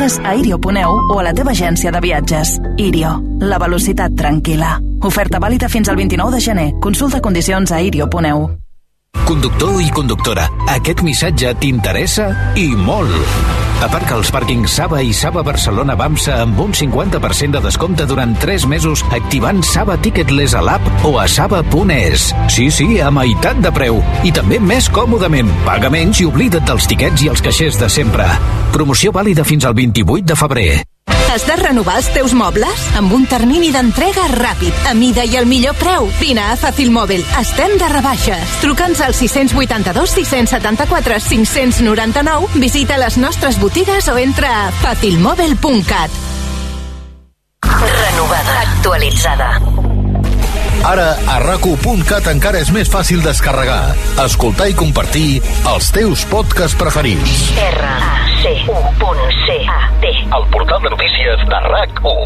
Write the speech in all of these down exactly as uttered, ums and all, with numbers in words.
Brujas a irio punt e u o a la teva agència de viatges. Irio, la velocitat tranquil·la. Oferta vàlida fins al vint-i-nou de gener. Consulta condicions a irio punt e u. Conductor i conductora, aquest missatge t'interessa i molt. Aparca als pàrquings Saba i Saba Barcelona Bamsa amb un cinquanta per cent de descompte durant tres mesos activant Saba Ticketless a l'app o a saba punt es. Sí, sí, a meitat de preu. I també més còmodament. Paga menys i oblida't dels tiquets i els caixers de sempre. Promoció vàlida fins al vint-i-vuit de febrer. Has de renovar els teus mobles? Amb un termini d'entrega ràpid, a mida i al millor preu. Vine a Fàcil Mòbil. Estem de rebaixes. Truca'ns al sis vuit dos, sis set quatre, cinc nou nou, visita les nostres botigues o entra a facilmòbil punt cat. Renovada. Actualitzada. Ara, a rac u punt cat encara és més fàcil descarregar, escoltar i compartir els teus podcasts preferits. R A C U punt C A T. El portal de notícies de RAC u.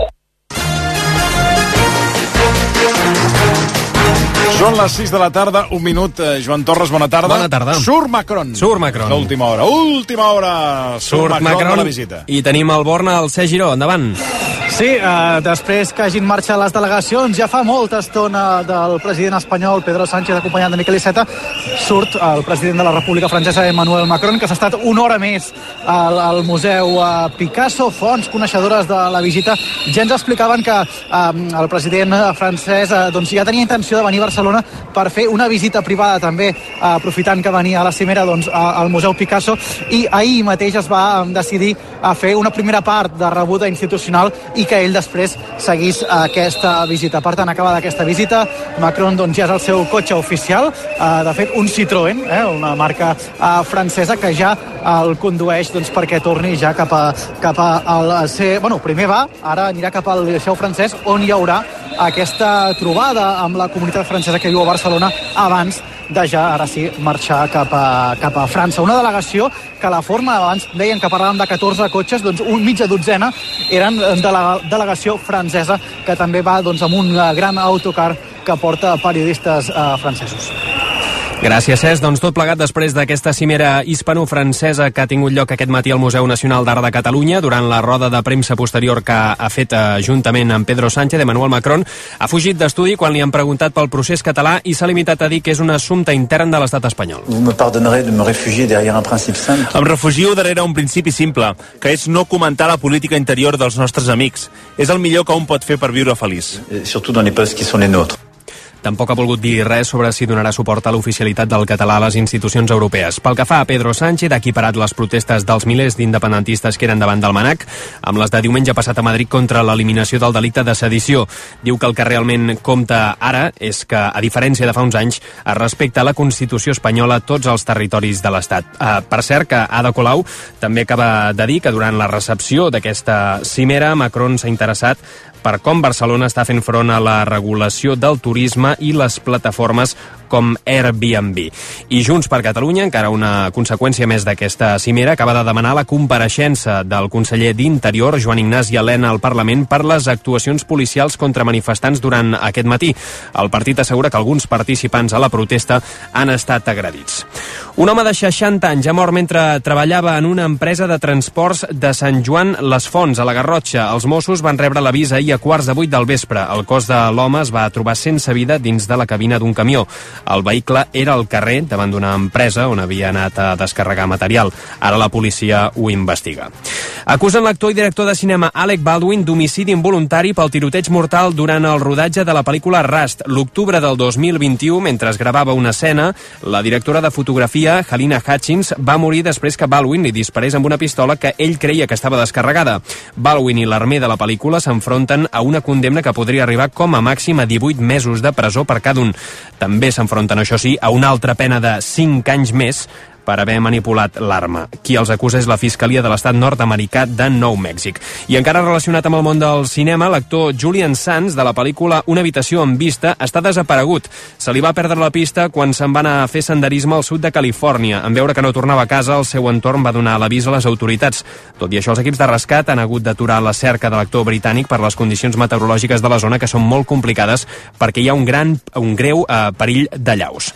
Són les sis de la tarda, un minut. Joan Torres, bona tarda. Bona tarda. Surt Macron. Surt Macron. L'última hora, última hora. Surt, Surt Macron, Macron de la visita. I tenim el Born al C. Giró, endavant. Sí, eh, després que hagin marxat les delegacions, ja fa molta estona del president espanyol Pedro Sánchez acompanyat de Miquel Iceta, surt el president de la República Francesa Emmanuel Macron, que s'ha estat una hora més al, al Museu eh, Picasso. Fonts coneixedores de la visita ja ens explicaven que eh, el president francès eh, doncs ja tenia intenció de venir a Barcelona per fer una visita privada també, eh, aprofitant que venia a la cimera doncs, al Museu Picasso, i ahir mateix es va eh, decidir a fer una primera part de rebuda institucional i que ell després seguís aquesta visita. Per tant, acabada aquesta visita, Macron doncs, ja és el seu cotxe oficial, eh, de fet un Citroën, eh, una marca eh, francesa que ja el condueix doncs, perquè torni ja cap a, cap a el ser... Bueno, primer va, ara anirà cap al Liceu francès, on hi haurà aquesta trobada amb la comunitat francesa que viu a Barcelona abans de ja, ara sí, marxar cap a, cap a França. Una delegació que la forma, abans deien que parlàvem de catorze cotxes, doncs un mitja dotzena eren de la delegació francesa, que també va doncs, amb un gran autocar que porta periodistes eh, francesos. Gràcies, Cesc. Doncs tot plegat després d'aquesta cimera hispano-francesa que ha tingut lloc aquest matí al Museu Nacional d'Art de Catalunya, durant la roda de premsa posterior que ha fet eh, juntament amb Pedro Sánchez, Emmanuel Macron ha fugit d'estudi quan li han preguntat pel procés català i s'ha limitat a dir que és un assumpte intern de l'estat espanyol. Vous me pardonnerez de me réfugier derrière un principe simple. Em refugio darrere un principi simple, que és no comentar la política interior dels nostres amics. És el millor que un pot fer per viure feliç. Et surtout dans les postes qui sont les nôtres. Tampoc ha volgut dir res sobre si donarà suport a l'oficialitat del català a les institucions europees. Pel que fa a Pedro Sánchez, ha equiparat les protestes dels milers d'independentistes que eren davant del MANAC amb les de diumenge passat a Madrid contra l'eliminació del delicte de sedició. Diu que el que realment compta ara és que, a diferència de fa uns anys, es respecta la Constitució espanyola a tots els territoris de l'Estat. Uh, per cert, que Ada Colau també acaba de dir que durant la recepció d'aquesta cimera Macron s'ha interessat per com Barcelona està fent front a la regulació del turisme i les plataformes com Airbnb. I Junts per Catalunya, encara una conseqüència més d'aquesta cimera, acaba de demanar la compareixença del conseller d'Interior, Joan Ignasi Elena, al Parlament per les actuacions policials contra manifestants durant aquest matí. El partit assegura que alguns participants a la protesta han estat agredits. Un home de seixanta anys ha mort mentre treballava en una empresa de transports de Sant Joan les Fonts, a la Garrotxa. Els Mossos van rebre l'avís ahir a quarts de vuit del vespre. El cos de l'home es va trobar sense vida dins de la cabina d'un camió. El vehicle era al carrer davant d'una empresa on havia anat a descarregar material. Ara la policia ho investiga. Acusen l'actor i director de cinema Alec Baldwin d'homicidi involuntari pel tiroteig mortal durant el rodatge de la pel·lícula Rust. L'octubre del dos mil vint-i-u, mentre es gravava una escena, la directora de fotografia, Halyna Hutchins, va morir després que Baldwin li disparés amb una pistola que ell creia que estava descarregada. Baldwin i l'armer de la pel·lícula s'enfronten a una condemna que podria arribar com a màxim a divuit mesos de presó per cada un. També s'enfronten, això sí, a una altra pena de cinc anys més per haver manipulat l'arma. Qui els acusa és la Fiscalia de l'Estat nord-americà de Nou Mèxic. I encara relacionat amb el món del cinema, l'actor Julian Sands, de la pel·lícula Una habitació amb vista, està desaparegut. Se li va perdre la pista quan se'n va anar a fer senderisme al sud de Califòrnia. En veure que no tornava a casa, el seu entorn va donar l'avís a les autoritats. Tot i això, els equips de rescat han hagut d'aturar la cerca de l'actor britànic per les condicions meteorològiques de la zona, que són molt complicades perquè hi ha un gran, un greu eh, perill d'allaus.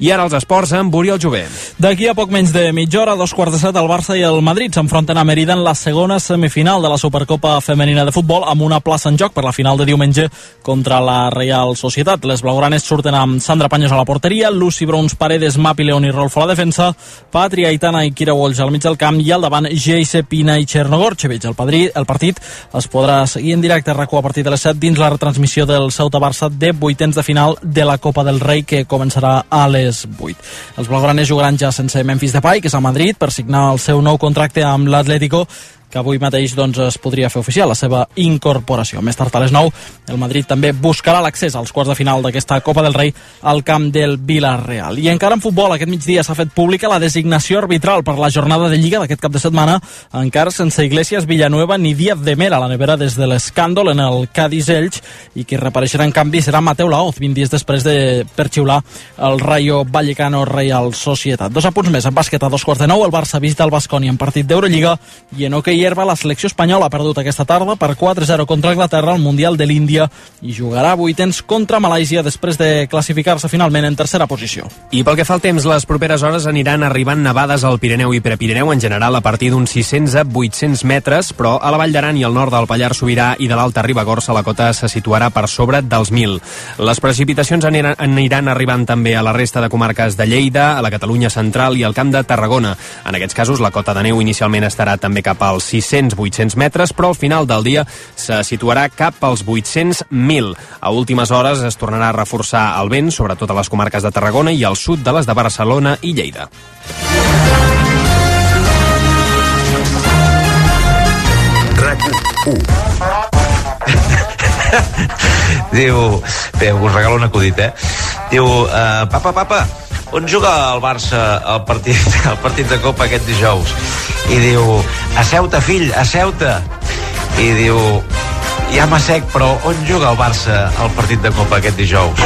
I ara els esports amb Oriol Jové. D'aquí a poc menys de mitja hora, dos quarts de set, el Barça i el Madrid s'enfronten a Mérida en la segona semifinal de la Supercopa Femenina de Futbol, amb una plaça en joc per la final de diumenge contra la Real Societat. Les blaugranes surten amb Sandra Paños a la porteria, Lucy Browns, Paredes, Mapi, León i Rolfo a la defensa, Patria Aitana i Kira Walsh al mig del camp, i al davant Geise Pina i Chernogorchevich. El, padrí, el partit es podrà seguir en directe a RAC u a partir de les set dins la retransmissió del Ceuta-Barça de vuitens de final de la Copa del Rei, que començarà a les vuit. Els blaugranes jugaran ja sense Memphis Depay, que és a Madrid, per signar el seu nou contracte amb l'Atlético, que avui mateix doncs, es podria fer oficial la seva incorporació. Més tard a les nou, el Madrid també buscarà l'accés als quarts de final d'aquesta Copa del Rei al camp del Villarreal. I encara en futbol, aquest migdia s'ha fet pública la designació arbitral per la jornada de Lliga d'aquest cap de setmana, encara sense Iglesias, Villanueva ni Díaz de Mera, la nevera des de l'escàndol en el Cádiz-Elx, i qui reapareixerà en canvi serà Mateu Laoz, vint dies després de per xiular el Rayo Vallecano Real Societat. Dos apunts més. En bàsquet, a dos quarts de nou, el Barça visita el Baskonia en partit d'Eurolliga, i en hoquei herba, la selecció espanyola ha perdut aquesta tarda per quatre a zero contra Anglaterra al Mundial de l'Índia i jugarà vuitens contra Malàisia després de classificar-se finalment en tercera posició. I pel que fa al temps, les properes hores aniran arribant nevades al Pirineu i Prepirineu, en general a partir d'uns sis-cents a vuit-cents metres, però a la Vall d'Aran i al nord del Pallars Sobirà i de l'Alta Ribagorça la cota se situarà per sobre dels mil. Les precipitacions aniran, aniran arribant també a la resta de comarques de Lleida, a la Catalunya central i al Camp de Tarragona. En aquests casos, la cota de neu inicialment estarà també cap als sis-cents a vuit-cents metres, però al final del dia se situarà cap als vuit-cents a mil. A últimes hores es tornarà a reforçar el vent, sobretot a les comarques de Tarragona i al sud de les de Barcelona i Lleida. RAC u. Diu, bé, us regalo un acudit, eh? Diu, uh, papa, papa, on juga el Barça el partit, el partit de Copa aquest dijous? I diu, a Ceuta, fill, a Ceuta. I diu, ja m'assec, però on juga el Barça el partit de Copa aquest dijous?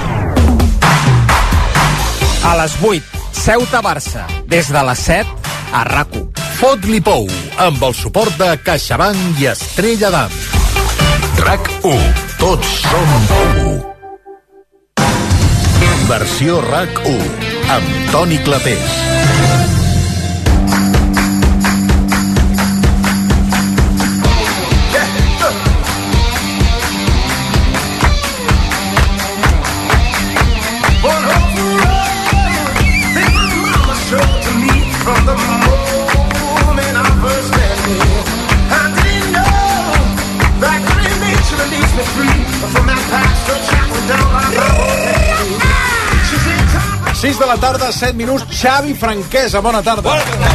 A les vuit, Ceuta-Barça. Des de les set, a RAC u. Fot-li pou, amb el suport de CaixaBank i Estrella d'Am. RAC u. Tots som u. Versió RAC u, amb Toni Clapés. sis de la tarda, set minuts. Xavi Franquesa, bona tarda.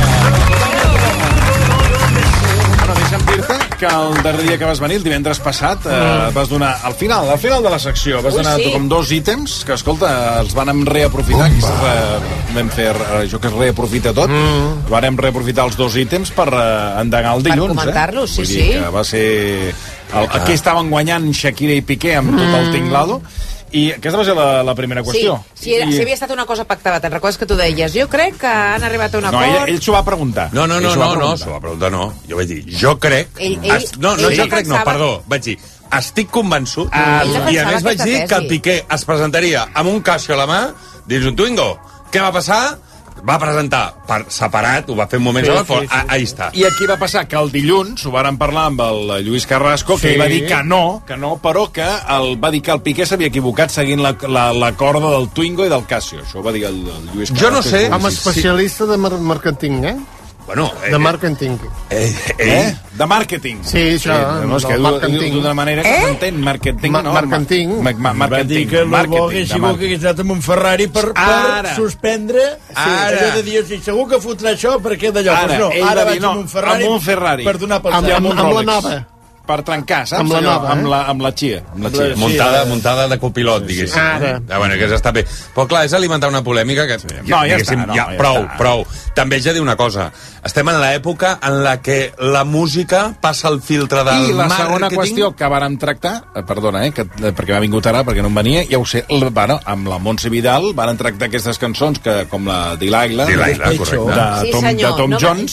Bueno, deixa'm dir-te que el darrer dia que vas venir, el divendres passat, eh, vas donar, al final, al final de la secció, vas donar com dos ítems que, escolta, els vàrem reaprofitar. Aquí re, vam fer això que es reaprofita tot. Mm. Vàrem reaprofitar els dos ítems per eh, endegar el dilluns. Per comentar-los, eh? sí, Vull dir sí. que va ser... El, aquí estaven guanyant Shakira i Piqué amb tot el tinglado. I aquesta va ser la, la primera qüestió. Sí, sí, era, I... si havia estat una cosa pactada, te'n recordes que tu deies, jo crec que han arribat a un acord... No, ell, ell s'ho va preguntar. No, no, no, no, no, s'ho va preguntar, no. Jo vaig dir, jo crec... Ell, ell, es, no, no, ell jo crec, no, perdó, vaig dir, estic convençut, ah, i a més vaig dir que el Piqué es presentaria amb un Casio a la mà dins un Twingo. Què va passar? Va presentar per separat, ho va fer un moment, sí, sí, sí. Ahí està. I aquí va passar que el dilluns ho vàrem parlar amb el Lluís Carrasco, que sí. ell va dir que no, que no, però que el, va dir que el Piqué s'havia equivocat seguint la, la, la corda del Twingo i del Casio. Això ho va dir el, el Lluís Carrasco. Jo no sé. Com a especialista de mar marketing, eh? Bueno, eh, de marketing. Eh, eh, eh? De màrqueting. Sí, això. Sí, no, és que d'una manera que s'entén. Eh? Marketing, ma no? Marketing. Ma ma ma va dir que el bo hagués sigut que hagués anat amb un Ferrari per, per suspendre sí, allò de dir, sí, segur que fotrà això perquè d'allò. Ara, pues no, ara vaig no, amb un Ferrari, amb un Ferrari per donar per amb, amb, amb, amb la nova. Per trencar, saps? Amb la nova, eh? Amb la, amb la xia. Amb la xia. Muntada, muntada de copilot, diguéssim. Ara. Ah, bueno, que està bé. Però clar, és alimentar una polèmica que... Sí. No, ja està. No, ja, ja prou, està. prou. També haig de dir una cosa. Estem en l'època en la que la música passa el filtre del marketing. I la marketing. segona qüestió que vàrem tractar, eh, perdona, eh, que, perquè m'ha vingut ara, perquè no em venia, ja ho sé, el, bueno, amb la Montse Vidal vàrem tractar aquestes cançons que, com la Delilah, Delilah, correcte. de Tom, sí, senyor, de Tom no, Jones,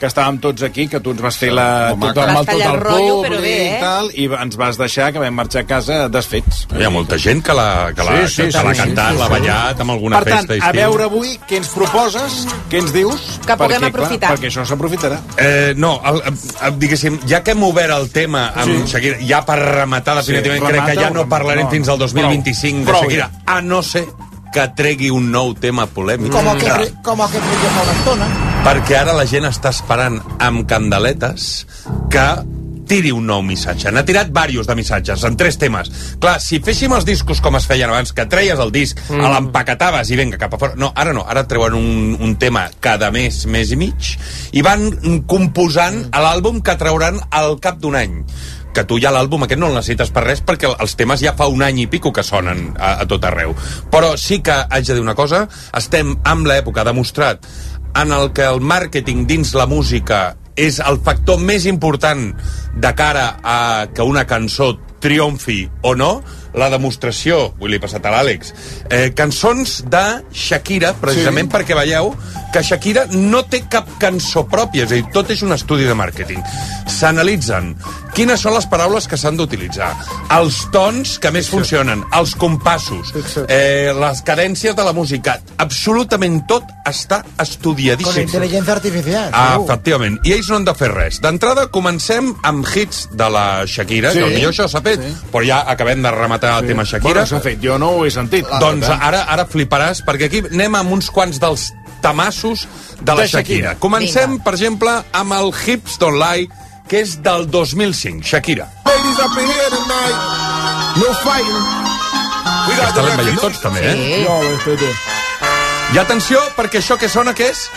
que estàvem tots aquí, que tu ens vas fer la, tot, Vas amb el, tot tallar el el rotllo, però públic bé, eh? i tal, i ens vas deixar que vam marxar a casa desfets. Hi ha molta gent que l'ha que l'ha Sí, sí, que l'ha sí, cantat, sí, sí, l'ha sí. ballat amb alguna Per tant, festa a d'estiu. veure avui què ens proposes, què ens dius... Que puguem perquè, aprofitar. Clar, perquè això s'aprofitarà. Eh, no, el, el, diguéssim, ja que hem obert el tema amb Sí. Shakira, ja per rematar definitivament, Sí, crec que remata ja o no parlarem no? fins al dos mil vint-i-cinc de Prou, Shakira, a no ser que tregui un nou tema polèmic. Com el que, com el que feia fa una estona. Perquè ara la gent està esperant amb candeletes que tiri un nou missatge. N'ha tirat diversos de missatges, en tres temes. Clar, si féssim els discos com es feien abans, que treies el disc, mm. l'empaquetaves i vinga, cap a fora... No, ara no, ara treuen un, un tema cada mes, mes i mig, i van composant a l'àlbum que trauran al cap d'un any. Que tu ja l'àlbum aquest no el necessites per res perquè els temes ja fa un any i pico que sonen a, a tot arreu. Però sí que haig de dir una cosa, estem amb l'època demostrat en el que el màrqueting dins la música és el factor més important de cara a que una cançó triomfi o no. La demostració, avui l'he passat a l'Àlex, eh, cançons de Shakira, precisament sí. perquè veieu que Shakira no té cap cançó pròpia, és a dir, tot és un estudi de màrqueting. S'analitzen quines són les paraules que s'han d'utilitzar, els tons que més funcionen, els compassos, eh, les cadències de la música, absolutament tot està estudiadíssim. Con inteligencia artificial. Ah, efectivament. I ells no han de fer res. D'entrada, comencem amb hits de la Shakira, Sí. que potser això s'ha fet, sí. però ja acabem de rematar el tema Shakira. Bueno, s'ha fet, jo no ho he sentit. Doncs ara, ara fliparàs, perquè aquí anem amb uns quants dels tamassos de la De Shakira. Shakira. Comencem, per exemple, amb el Hips Don't Lie, que és del dos mil cinc, Shakira. Ladies up in here tonight, no fighting. We got Aquesta l'hem veient tots, també, eh? Sí. No, espérate. I atenció, perquè això que sona, què és?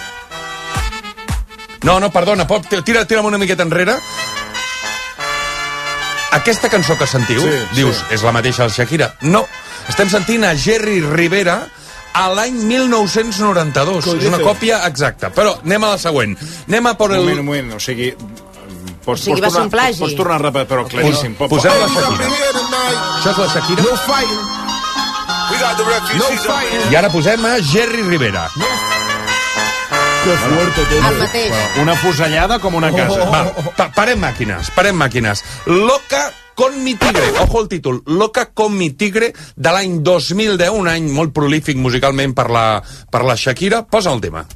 No, no, perdona, Pop, tira, tira'm una miqueta enrere. Aquesta cançó que sentiu, Sí, dius, sí. és la mateixa de Shakira? No, estem sentint a Jerry Rivera a l'any mil nou-cents noranta-dos. És una còpia exacta. Però anem a la següent. Anem a por el... Un moment, un moment, o sigui... Pots, O sigui, pots va ser tornar, un plagi. Pots tornar a repetir, però claríssim. Pop, Posem la Ladies up Shakira. in here tonight, Això és la Shakira. no fighting. We got the refugees up in here. I ara posem a Jerry Rivera. Que fuerte todo. El mateix. Una fusellada com una casa. Va, pa parem màquines, parem màquines. Loca con mi tigre. Ojo el títol. Loca con mi tigre, de l'any dos mil deu, un any molt prolífic musicalment per la, per la Shakira. Posa el tema.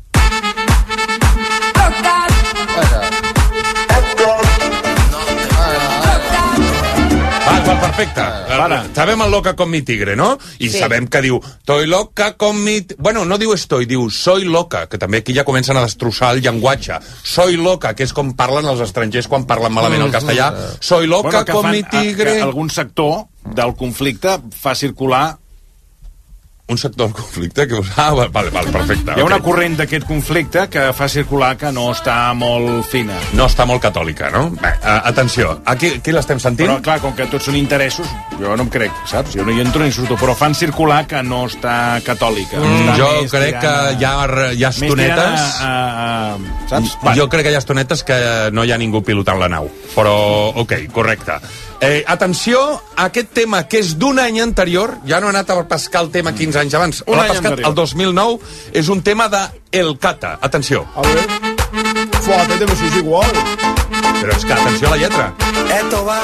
Val, val, perfecte. Para. Sabem el loca con mi tigre, no? I Sí. sabem que diu, estoy loca con mi... ti-". Bueno, no diu estoy, diu soy loca, que també aquí ja comencen a destrossar el llenguatge. Soy loca, que és com parlen els estrangers quan parlen malament el castellà. Soy loca que con fan, mi tigre... Que algun sector del conflicte fa circular... Un sector del conflicte que... Ah, vale, vale, perfecte. Hi ha una ok. corrent d'aquest conflicte que fa circular que no està molt fina. No està molt catòlica, no? Bé, uh, atenció, aquí, aquí l'estem sentint? Però, clar, com que tots són interessos, jo no em crec, saps? Jo no hi entro ni surto, però fan circular que no està catòlica. Mm, Està jo més crec tirant que a- hi ha, hi ha més tirant estonetes... A, a, a, saps? Va. Jo crec que hi ha estonetes que no hi ha ningú pilotant la nau. Però, ok, correcte. Eh, atenció, aquest tema, que és d'un any anterior, ja no ha anat a pescar el tema quinze anys abans, Un l'ha any pescat anterior. el dos mil nou, és un tema de El Cata. Atenció. A ver. Fua, este tema sí es igual. Però és que, atenció a la lletra. Esto va.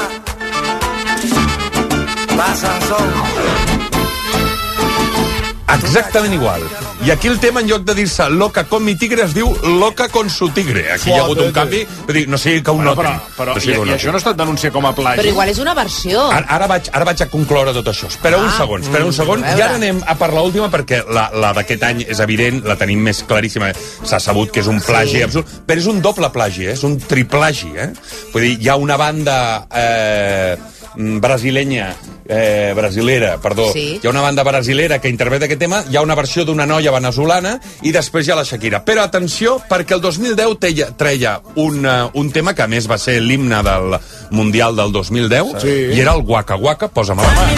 Va Sansón. Exactament igual. I aquí el tema, en lloc de dir-se Loca con mi tigre, es diu Loca con su tigre. Aquí hi ha hagut un canvi, vull dir, no sigui que ho Bueno, notin. però, però no i, sigui que ho i notin. això no es denuncia com a plagi. Però igual és una versió. Ara, ara, vaig, ara vaig a concloure tot això. Espera ah, un segon, espera un segon. a I veure. ara anem a per l'última, perquè la, la d'aquest any és evident, la tenim més claríssima. S'ha sabut que és un plagi Sí. absolut, però és un doble plagi, eh? És un triplagi, eh? Vull dir, hi ha una banda eh, brasilenya, eh, brasilera, perdó. Sí. Hi ha una banda brasilera que interpreta aquest tema, hi ha una versió d'una noia veneçolana i després hi ha la Shakira. Però atenció, perquè el dos mil deu treia, treia un, uh, un tema que a més va ser l'himne del Mundial del dos mil deu, Sí. i era el Waka Waka, posa'm la mà.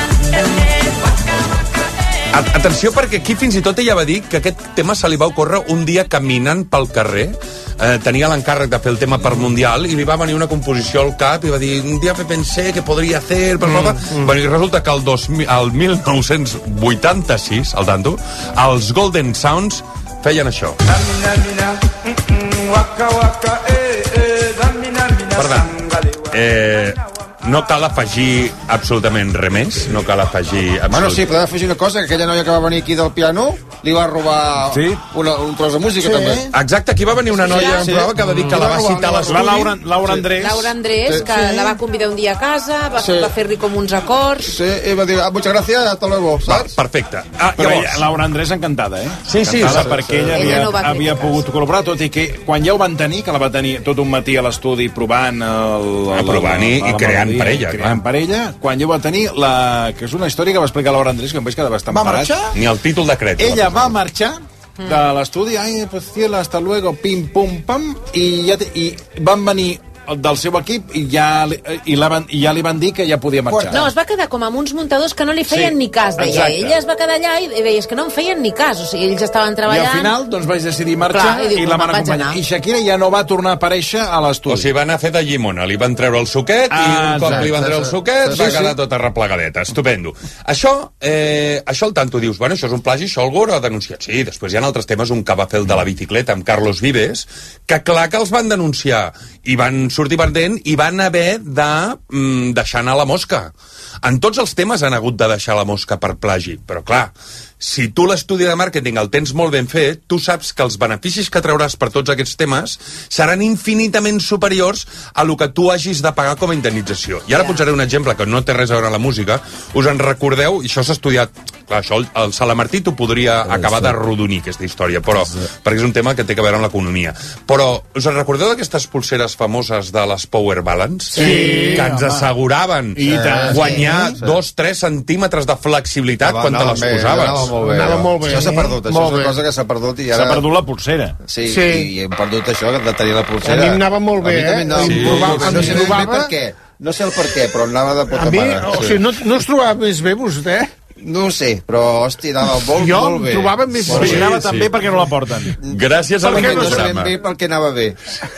A- Atenció, perquè aquí fins i tot ella va dir que aquest tema se li va ocórrer un dia caminant pel carrer, eh, tenia l'encàrrec de fer el tema per Mundial i li va venir una composició al cap i va dir, un dia pensé que podria fer... Mm, mm. Bueno, i resulta que el, dos mil, el mil nou-cents vuitanta-sis, al tanto, els Golden Sounds feien això. Na, na, na, na, mm, mm. Per tant, eh, no cal afegir absolutament res més, no cal afegir... Absolut... Bueno, sí, podem afegir una cosa, que aquella noia que va venir aquí del piano li va robar sí. una, un tros de música, sí. també. Exacte, aquí va venir una noia sí. en prova que va dir que la va citar a l'estudi. La Laura, Laura Andrés. Laura Andrés, sí. que sí. la va convidar un dia a casa, va, sí. va fer-li com uns acords. Sí, i va dir, ah, muchas gracias, hasta luego, saps? Va, perfecte. Ah, Però llavors... ella, Laura Andrés encantada, eh? Sí, sí. Encantada sí, perquè sí. ella havia, ella no havia pogut col·laborar, tot i que quan ja ho van tenir, que la va tenir tot un matí a l'estudi provant el, el, provant i, i creant per ella, creant per ella, quan ja ho va tenir, la, que és una història que va explicar Laura Andrés, que em vaig quedar bastant va parat. Marxar? Ni el títol de crèdit. Ella va marxar de l'estudi, ai, pues cielo, hasta luego, pim, pum, pam, i, ja te, i van venir del seu equip i ja, i, la van, i ja li van dir que ja podia marxar. No, es va quedar com amb uns muntadors que no li feien sí, ni cas, deia. Exacte. Ella es va quedar allà i deia que no em feien ni cas, o sigui, ells estaven treballant... I al final, doncs, vaig decidir marxar. Clar, i, diu, i la van acompanyar. I Shakira ja no va tornar a aparèixer a l'estudi. O sigui, van a fer de llimona, li van treure el suquet ah, i un cop exacte, li van treure el suquet sí, va quedar sí. tota replegadeta. Estupendo. Això, eh, això al tanto dius, bueno, això és un plagi, això algú ha denunciat. Sí, després hi ha altres temes, un que va fer el de la bicicleta amb Carlos Vives, que clar que els van denunciar i van sortir perdent i van haver de mm, deixar anar la mosca. En tots els temes han hagut de deixar la mosca per plagi, però clar, si tu l'estudi de màrqueting el tens molt ben fet, tu saps que els beneficis que trauràs per tots aquests temes seran infinitament superiors a lo que tu hagis de pagar com a indemnització. I ara yeah. posaré un exemple que no té res a veure amb la música. Us en recordeu, i això s'ha estudiat, clar, això el Salamartí t'ho podria sí, acabar sí. de rodonir, aquesta història, però sí. perquè és un tema que té a veure amb l'economia. Però us en recordeu d'aquestes pulseres famoses de les Power Balance? Sí, que ens home. asseguraven I guanyar sí. dos tres centímetres de flexibilitat Hava, quan te les posaves. Molt bé, anava molt bé. Això s'ha perdut, això molt és una bé. cosa que s'ha perdut i ara... S'ha perdut la pulsera. Sí, sí, i hem perdut això, de tenir la pulsera. A mi anava molt bé, eh? No, sí. provava, no sé ben bé per què. No sé el per què, però anava de puta mare. A mi, mare. o sigui, no, no es trobava més bé vostè? No ho sé, però, hòstia, anava molt, jo molt bé. Jo trobava més bé. Sí, anava tan sí. bé perquè no la porten. Gràcies a l'Antonio no Sama. Bé perquè anava bé.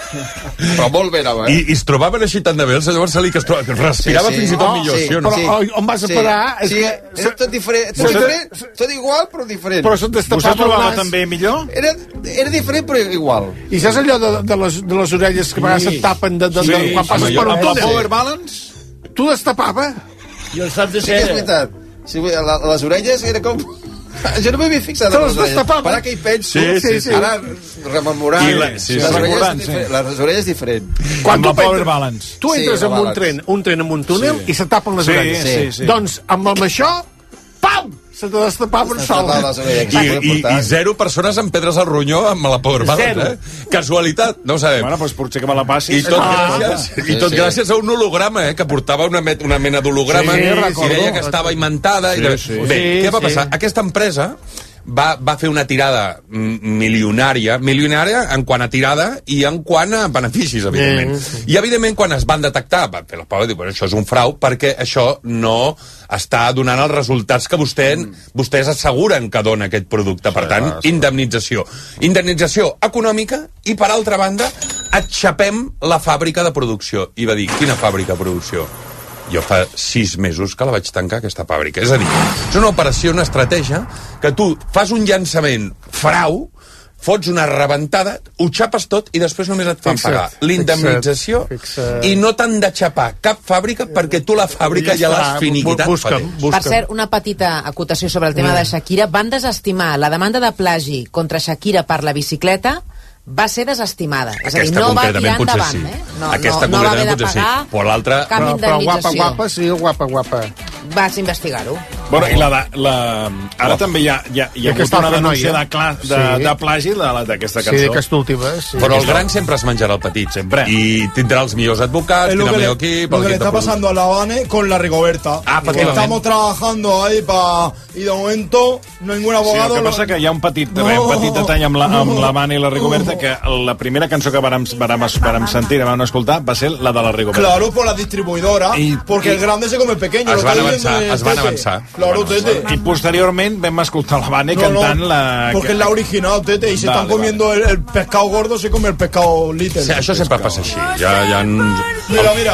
Però molt bé anava, eh? I, i es trobaven així tan de bé el senyor Marcelí que es trobava, que respirava sí, sí. fins i tot oh, millor, sí, sí o no? Però sí. on vas a parar? Sí, és, és tot diferent. Tot, diferent, tot igual, però diferent. Però se't destapava Vostè trobava també millor? Era, era diferent, però igual. I saps allò de, de, les, de les orelles que a vegades se't tapen de, de, sí. de, quan passes per un túnel? Amb la Power Balance? Tu destapava? I el sap de ser. Sí, és veritat. Sí, la, les orelles era com... Jo no m'havia fixat en les orelles. Per ara que hi penso, sí, sí, sí. ara rememorant, la, sí, les, sí, orelles sí. les orelles diferent. Quan tu, Power Balance. tu entres sí, en un tren, un tren amb un túnel sí. i se tapen les sí, orelles. Sí, sí. Doncs amb, amb això, pam! Se te destapava un sol. I, i, I zero persones amb pedres al ronyó amb la Power Balance, eh? Casualitat, no ho sabem. Bueno, doncs potser que me la passis. I tot, ah, gràcies, sí, i tot sí. gràcies a un holograma, eh? Que portava una, met, una mena d'holograma sí, i deia que estava imantada. Sí, i de... sí. Bé, sí, què va passar? Sí. Aquesta empresa va, va fer una tirada milionària, milionària en quant a tirada i en quant a beneficis, evidentment. Sí. I, evidentment, quan es van detectar, va fer la Pau i dir, bueno, això és un frau, perquè això no està donant els resultats que vostè, mm. vostès asseguren que dona aquest producte. Per tant, sí, indemnització. Indemnització econòmica i, per altra banda, atxapem la fàbrica de producció. I va dir, quina fàbrica de producció? Jo fa sis mesos que la vaig tancar, aquesta fàbrica. És a dir, és una operació, una estratègia, que tu fas un llançament frau, fots una rebentada, ho xapes tot i després només et fan fixa't, pagar l'indemnització i no t'han de xapar cap fàbrica perquè tu la fàbrica ja, ja l'has finiquitat. Busca'm, busca'm. Per cert, una petita acotació sobre el tema de Shakira. Van desestimar la demanda de plagi contra Shakira per la bicicleta, va ser desestimada. És a dir, no va tirar endavant. Sí. Eh? No, Aquesta no, no va haver de pagar sí. cap però, indemnització. Però guapa, guapa, sí, guapa, guapa. Vas investigar-ho. Bueno, i la, de, la, ara oh. també hi ha, hi ha, hi ha hagut una denúncia de, cla, de, sí. de plagi d'aquesta cançó. Sí, d'aquesta última. Sí. Però el gran sempre es menjarà el petit. Sempre. I tindrà els millors advocats, tindrà el millor equip... Lo que le está pasando a la Habane con la Rigoberta. Ah, que estamos trabajando ahí pa... Y de momento, ningún abogado... Sí, el que passa que hi ha un petit, no. un petit detall amb la, amb la Habane i la Rigoberta, que la primera cançó que vàrem, vàrem, vàrem sentir, vàrem escoltar, va ser la de la Rigoberta. Claro, por la distribuidora, y, porque y, el grande se come el pequeño. Es van avançar, es van avançar. Claro, Tete. I posteriorment vam escoltar la Habane no, cantant no, la... Porque es la original, Tete, y se están comiendo el, el pescado gordo, se come el pescado little. Sí, això sempre passa així. Ja, ja... Mira, mira.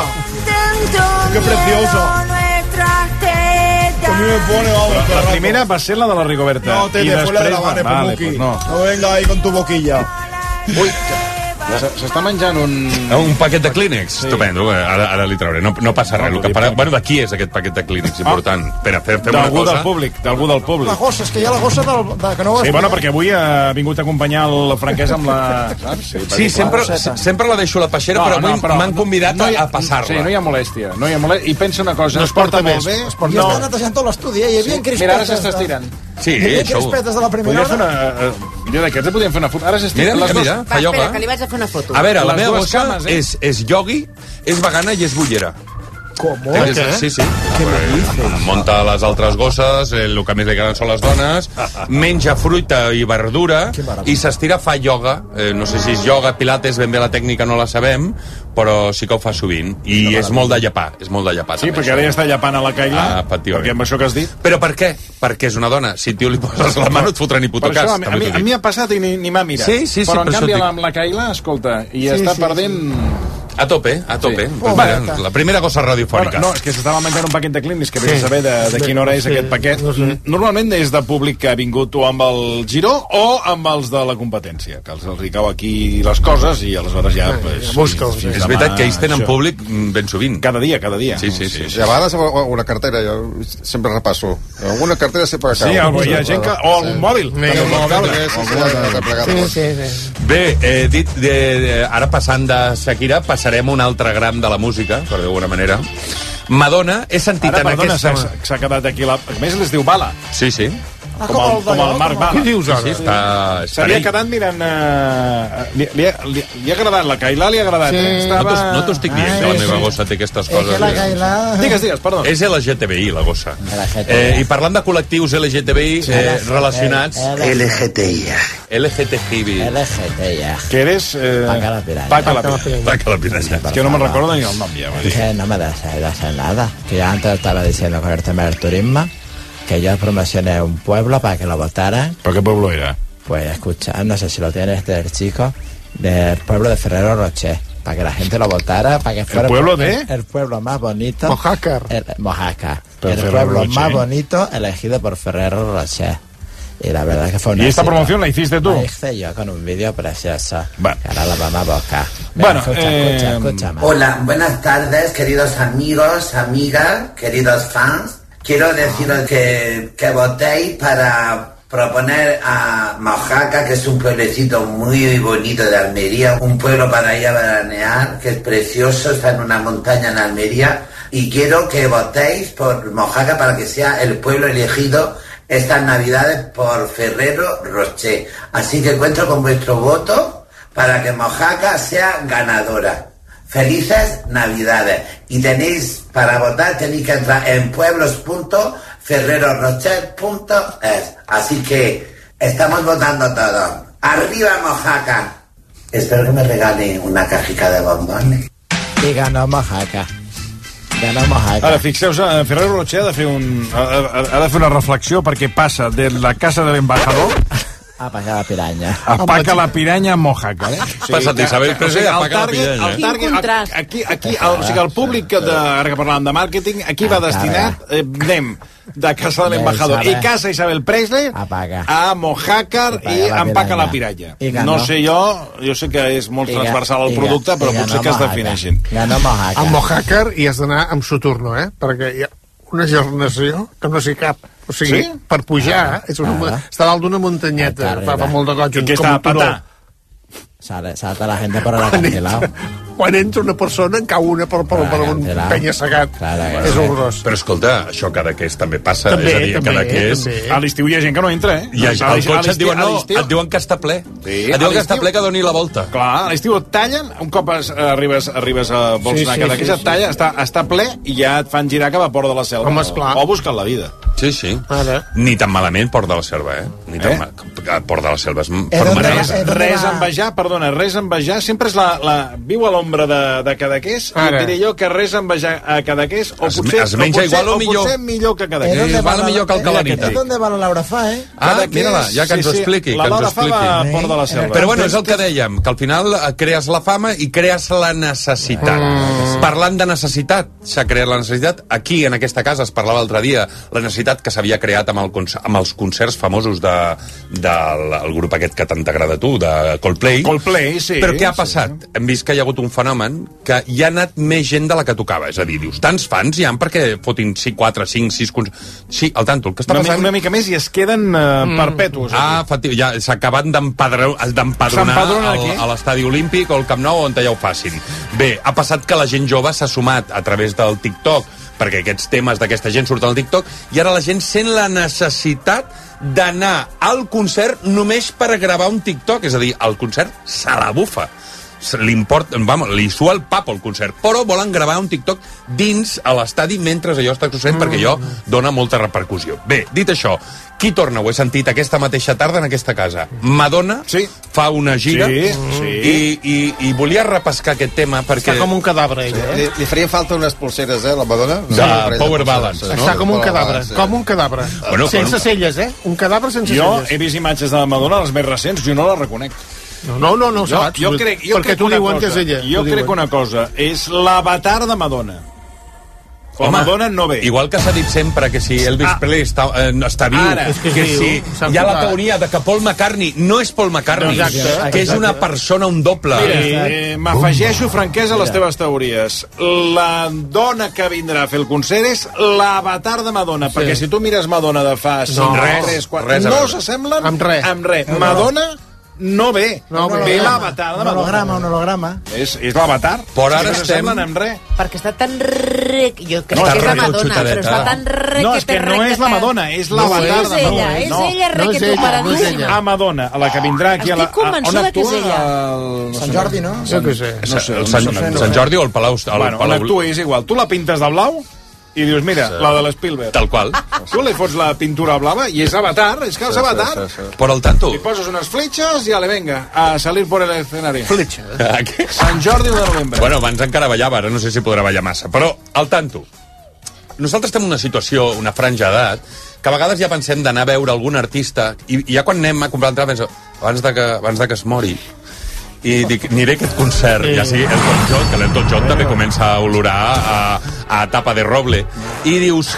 Qué preciosa. A mí me pone, vamos, la primera va ser la de la Rigoberta. No, Tete, fue la de la Habane, vale, pues no. No venga ahí con tu boquilla. Uy, S'està menjant un... Un paquet de Kleenex? Sí. Estupendo, ara, ara li trauré. No, no passa res. No, que para... Bueno, de qui és aquest paquet de Kleenex? Important. Ah. Espera, fem, fem una cosa. D'algú del públic, d'algú del públic. La gossa, és que hi ha la gossa del, de, que no ho Sí, bueno, perquè avui ha vingut a acompanyar el Franquès amb la... Saps? Sí, sí sempre, sempre la deixo la peixera, no, però avui no, m'han convidat no, no ha, a passar-la. Sí, no hi ha molèstia. No hi ha molèstia. I pensa una cosa, no es porta, porta molt bé. Es porta no. Jo estava netejant tot l'estudi, eh? Hi havia crispetes. Mira, ara s'està estirant. Sí, hi havia crispetes de la primera hora. Una... Mira, d'aquests podíem fer una foto. Ara s'estira. Mira, mira, mira, fa ioga. Espera, que li vaig a fer una foto. A veure, la meva gossa és, és iogui, és vegana i és bullera. Com? Què? Sí, sí. Monta les altres gosses, el que més li agraden són les dones, menja fruita i verdura i s'estira, fa ioga. Eh, no sé si és ioga, pilates, ben bé la tècnica no la sabem, però sí que ho fa sovint. I és molt de llapar, és molt de llapar. Sí, perquè ara ja està llapant a la Caila, ah, perquè amb això que has dit... Però per què? Perquè és una dona. Si tu li poses la mà no et fotrà ni puto cas. A mi, a mi ha passat i ni, ni m'ha mirat. Sí, sí, sí, però en per canvi amb la Caila, escolta, i sí, està sí, perdent... Sí. A tope, a tope. Sí. Pues mira, la primera cosa radiofònica. Bueno, no, és que s'estava menjant un paquet de Kleenex, que vés a saber de, de quina hora és sí, aquest paquet. No sé. Normalment és de públic que ha vingut o amb el Giró o amb els de la competència, que els, els hi cau aquí les coses i aleshores ja... Pues, busca, sí, és veritat que ells tenen això. Públic ben sovint. Cada dia, cada dia. Sí, sí, sí. sí, sí. I a vegades una cartera, jo sempre repasso. Alguna cartera sempre cau. Sí, algú, hi ha gent que... O algun mòbil. Sí, sí, sí. Bé, eh, dit, de, de, ara passant de Shakira, passarem un altre gram de la música, per d'alguna manera. Madonna, he sentit ara, en perdona, aquesta... s'ha quedat aquí la... A més, les diu Bala. Sí, sí. Ah, com, el, com el Marc Bala. Què dius ara? Sí, sí, està... S'havia quedat mirant... Uh, li, li, li, li ha agradat, la Cailà li ha agradat. Sí. Eh? Estava... No t'ho estic dient, Ai, que la meva gossa té aquestes coses. És que la Cailà... Digues, digues, perdó. És L G T B I, la gossa. Eh, I parlant de col·lectius L G T B I eh, relacionats... L G T I. L G T B I. L G T I. Que eres... Eh... Paca la piranya. Paca la piranya. Paca la piranya. Es que no me recuerdo ni el nom ya. Que no me das nada. Que yo antes estaba diciendo con el tema del turismo que yo promocioné un pueblo para que lo votaran. ¿Para qué pueblo era? Pues escucha, no sé si lo tienes del chico, del pueblo de Ferrero Rocher, para que la gente lo votara, para que fuera ¿El pueblo de? El, el pueblo más bonito. Mojácar. El, Mojácar. El pueblo Rocher. Más bonito elegido por Ferrero Rocher. Y la verdad que fue una... ¿Y esta promoción la hiciste tú? La hice yo con un vídeo precioso. Bueno. Que ahora la vamos a buscar. Bueno, escucha, eh... escucha, escucha, man. Hola, buenas tardes, queridos amigos, amigas, queridos fans. Quiero deciros que, que votéis para proponer a Mojácar, que es un pueblecito muy bonito de Almería, un pueblo para ir a veranear, que es precioso, está en una montaña en Almería, y quiero que votéis por Mojácar para que sea el pueblo elegido estas navidades por Ferrero Rocher. Así que cuento con vuestro voto para que Mojácar sea ganadora. Felices Navidades. Y tenéis, para votar, tenéis que entrar en pueblos punto ferrero rocher punto es. Así que estamos votando todos. ¡Arriba Mojácar! Espero que me regalen una cajica de bombones. Y ganó Mojácar. Ganó Mojácar. Ara, fixeu-vos, Ferrero Rocher ha de fer, un, ha, ha de fer una reflexió perquè passa de la casa de l'embajador a Paca la piranya. A Paca la piranya a Mojácar, eh? Sí, Passa't Isabel Presley a Paca la piranya. El target, aquí, aquí, el, o sigui, el públic, de, ara que parlàvem de màrqueting, aquí va destinat, eh, anem, de casa de l'embajador i casa Isabel Presley a Mojácar i a Paca la piranya. No sé jo, jo sé que és molt transversal el producte, però potser que es defineixin. A Mojácar hi has d'anar amb Soturno, eh? Perquè hi ha una gernació que no s'hi cap. O sigui, sí? Per pujar, ah, és una, ah, està dalt d'una muntanyeta, fa, fa molt de goig, com un turó. Salta la gente por el acantilado. Quan entra una persona en cau una per, per, per un penya-segat. És horrorós. Però escolta, això cada que és també passa. També, és a dir, també, cada que és... també. A l'estiu hi ha gent que no entra, eh? I al cotxe et diuen, no, et diuen que està ple. Sí, et diuen que està ple, que doni la volta. Clar, a l'estiu et tallen, un cop es, arribes, arribes a vols anar, sí, cada que sí, et talla, està, està ple i ja et fan girar cap a Port de la Selva. Home, esclar. O busquen la vida. Sí, sí. Ara. Ni tan malament Port de la Selva, eh? Ni tan eh? mal. Port de la Selva és res, res a envejar, perdona, res a envejar. Sempre és la, la... viu a l'ombra de, de Cadaqués, i et diré jo que res a envejar a Cadaqués, o es, potser, es menja o potser, igual o, o millor. potser millor que Cadaqués. Eh, igual o millor que el Calanita. Eh, ¿Dónde va la Laura Fa, eh? Ah, mira-la, ja que ens ho expliqui. La Laura Fa va a Port de la Selva. Però bueno, és el que dèiem, que al final crees la fama i crees la necessitat. Mm. Parlant de necessitat, s'ha creat la necessitat. Aquí, en aquesta casa, es parlava l'altre dia, la necessitat que s'havia creat amb, el, amb els concerts famosos de, de el, el grup aquest que tant t'agrada a tu, de Coldplay. Coldplay, sí. Però què ha passat? Sí. Hem vist que hi ha hagut un fenomen que hi ha anat més gent de la que tocava. És a dir, dius, tants fans hi ha perquè fotin quatre, cinc, sis... Sí, al tanto, el que està una, passant... Una mica més i es queden uh, mm. perpetus. Ah, efectivament, ja s'acaben d'empadronar a l'estadi olímpic o al Camp Nou on ja ho facin. Bé, ha passat que la gent jove s'ha sumat a través del TikTok, perquè aquests temes d'aquesta gent surten al TikTok, i ara la gent sent la necessitat d'anar al concert només per gravar un TikTok. És a dir, el concert se la bufa. Vamos, li sua el pap al concert, però volen gravar un TikTok dins a l'estadi mentre allò està succeint, mm. perquè allò dona molta repercussió. Bé, dit això, qui torna? Ho he sentit aquesta mateixa tarda en aquesta casa. Madonna sí. fa una gira sí, sí. I, i, i volia repescar aquest tema perquè... Està com un cadàver, ella, eh? Li, li faria falta unes pulseres, eh, la Madonna? De sí. Power Balance. No? Està com un cadàver, sí. com un cadàver. Bueno, sense bueno. celles, eh? Un cadàver sense jo celles. Jo he vist imatges de la Madonna, les més recents, jo no la reconec. No, no, no, no jo, saps. Jo crec, jo perquè crec tu diuen cosa, que és ella. Jo crec una cosa, és l'avatar de Madonna. La Madonna no ve. Igual que s'ha dit sempre que si Elvis ah. Presley està, eh, està viu, Ara, que, que si hi ha la teoria de que Paul McCartney no és Paul McCartney, no, exacte, que és una persona, un doble. Mira, eh, m'afegeixo franquesa a les teves teories. La dona que vindrà a fer el concert és l'avatar de Madonna, sí. perquè si tu mires Madonna de fa cinc, no, res, tres, quatre... Res no s'assemblen amb res. Amb res. No. Madonna no ve. No, ve l'avatar de Madonna. Un holograma, un holograma. És, és l'avatar. Però ara no estem... amb res. Perquè està tan rec... Jo crec no, que és la Madonna, però està tan rec... No, és que no és la Madonna, és l'avatar de Madonna. No és ella, és ella requetuparadíssima. A Madonna, a la que vindrà aquí a la... Estic convençuda que és ella. Sant Jordi, no? Jo què sé. Sant Jordi o el Palau... Bueno, on actua és igual. Tu la pintes de blau i dius, mira, sí. la de l'Spielberg. Tal qual. Tu li fots la pintura blava i és avatar, és que és sí, avatar. Sí, sí, sí. Però al tanto. Li poses unes fletxes i ale, venga, a salir por el escenario. Fletxes. Sant Jordi de novembre. Bueno, abans encara ballava, ara no sé si podrà ballar massa. Però, al tanto. Nosaltres estem en una situació, una franja d'edat, que a vegades ja pensem d'anar a veure algun artista, i, i ja quan anem a comprar l'entrada penso, abans de que, abans de que es mori, i dic, aniré a aquest concert, ja sigui Elton John, que l'Elton John també comença a olorar a, a tapa de roble, i dius,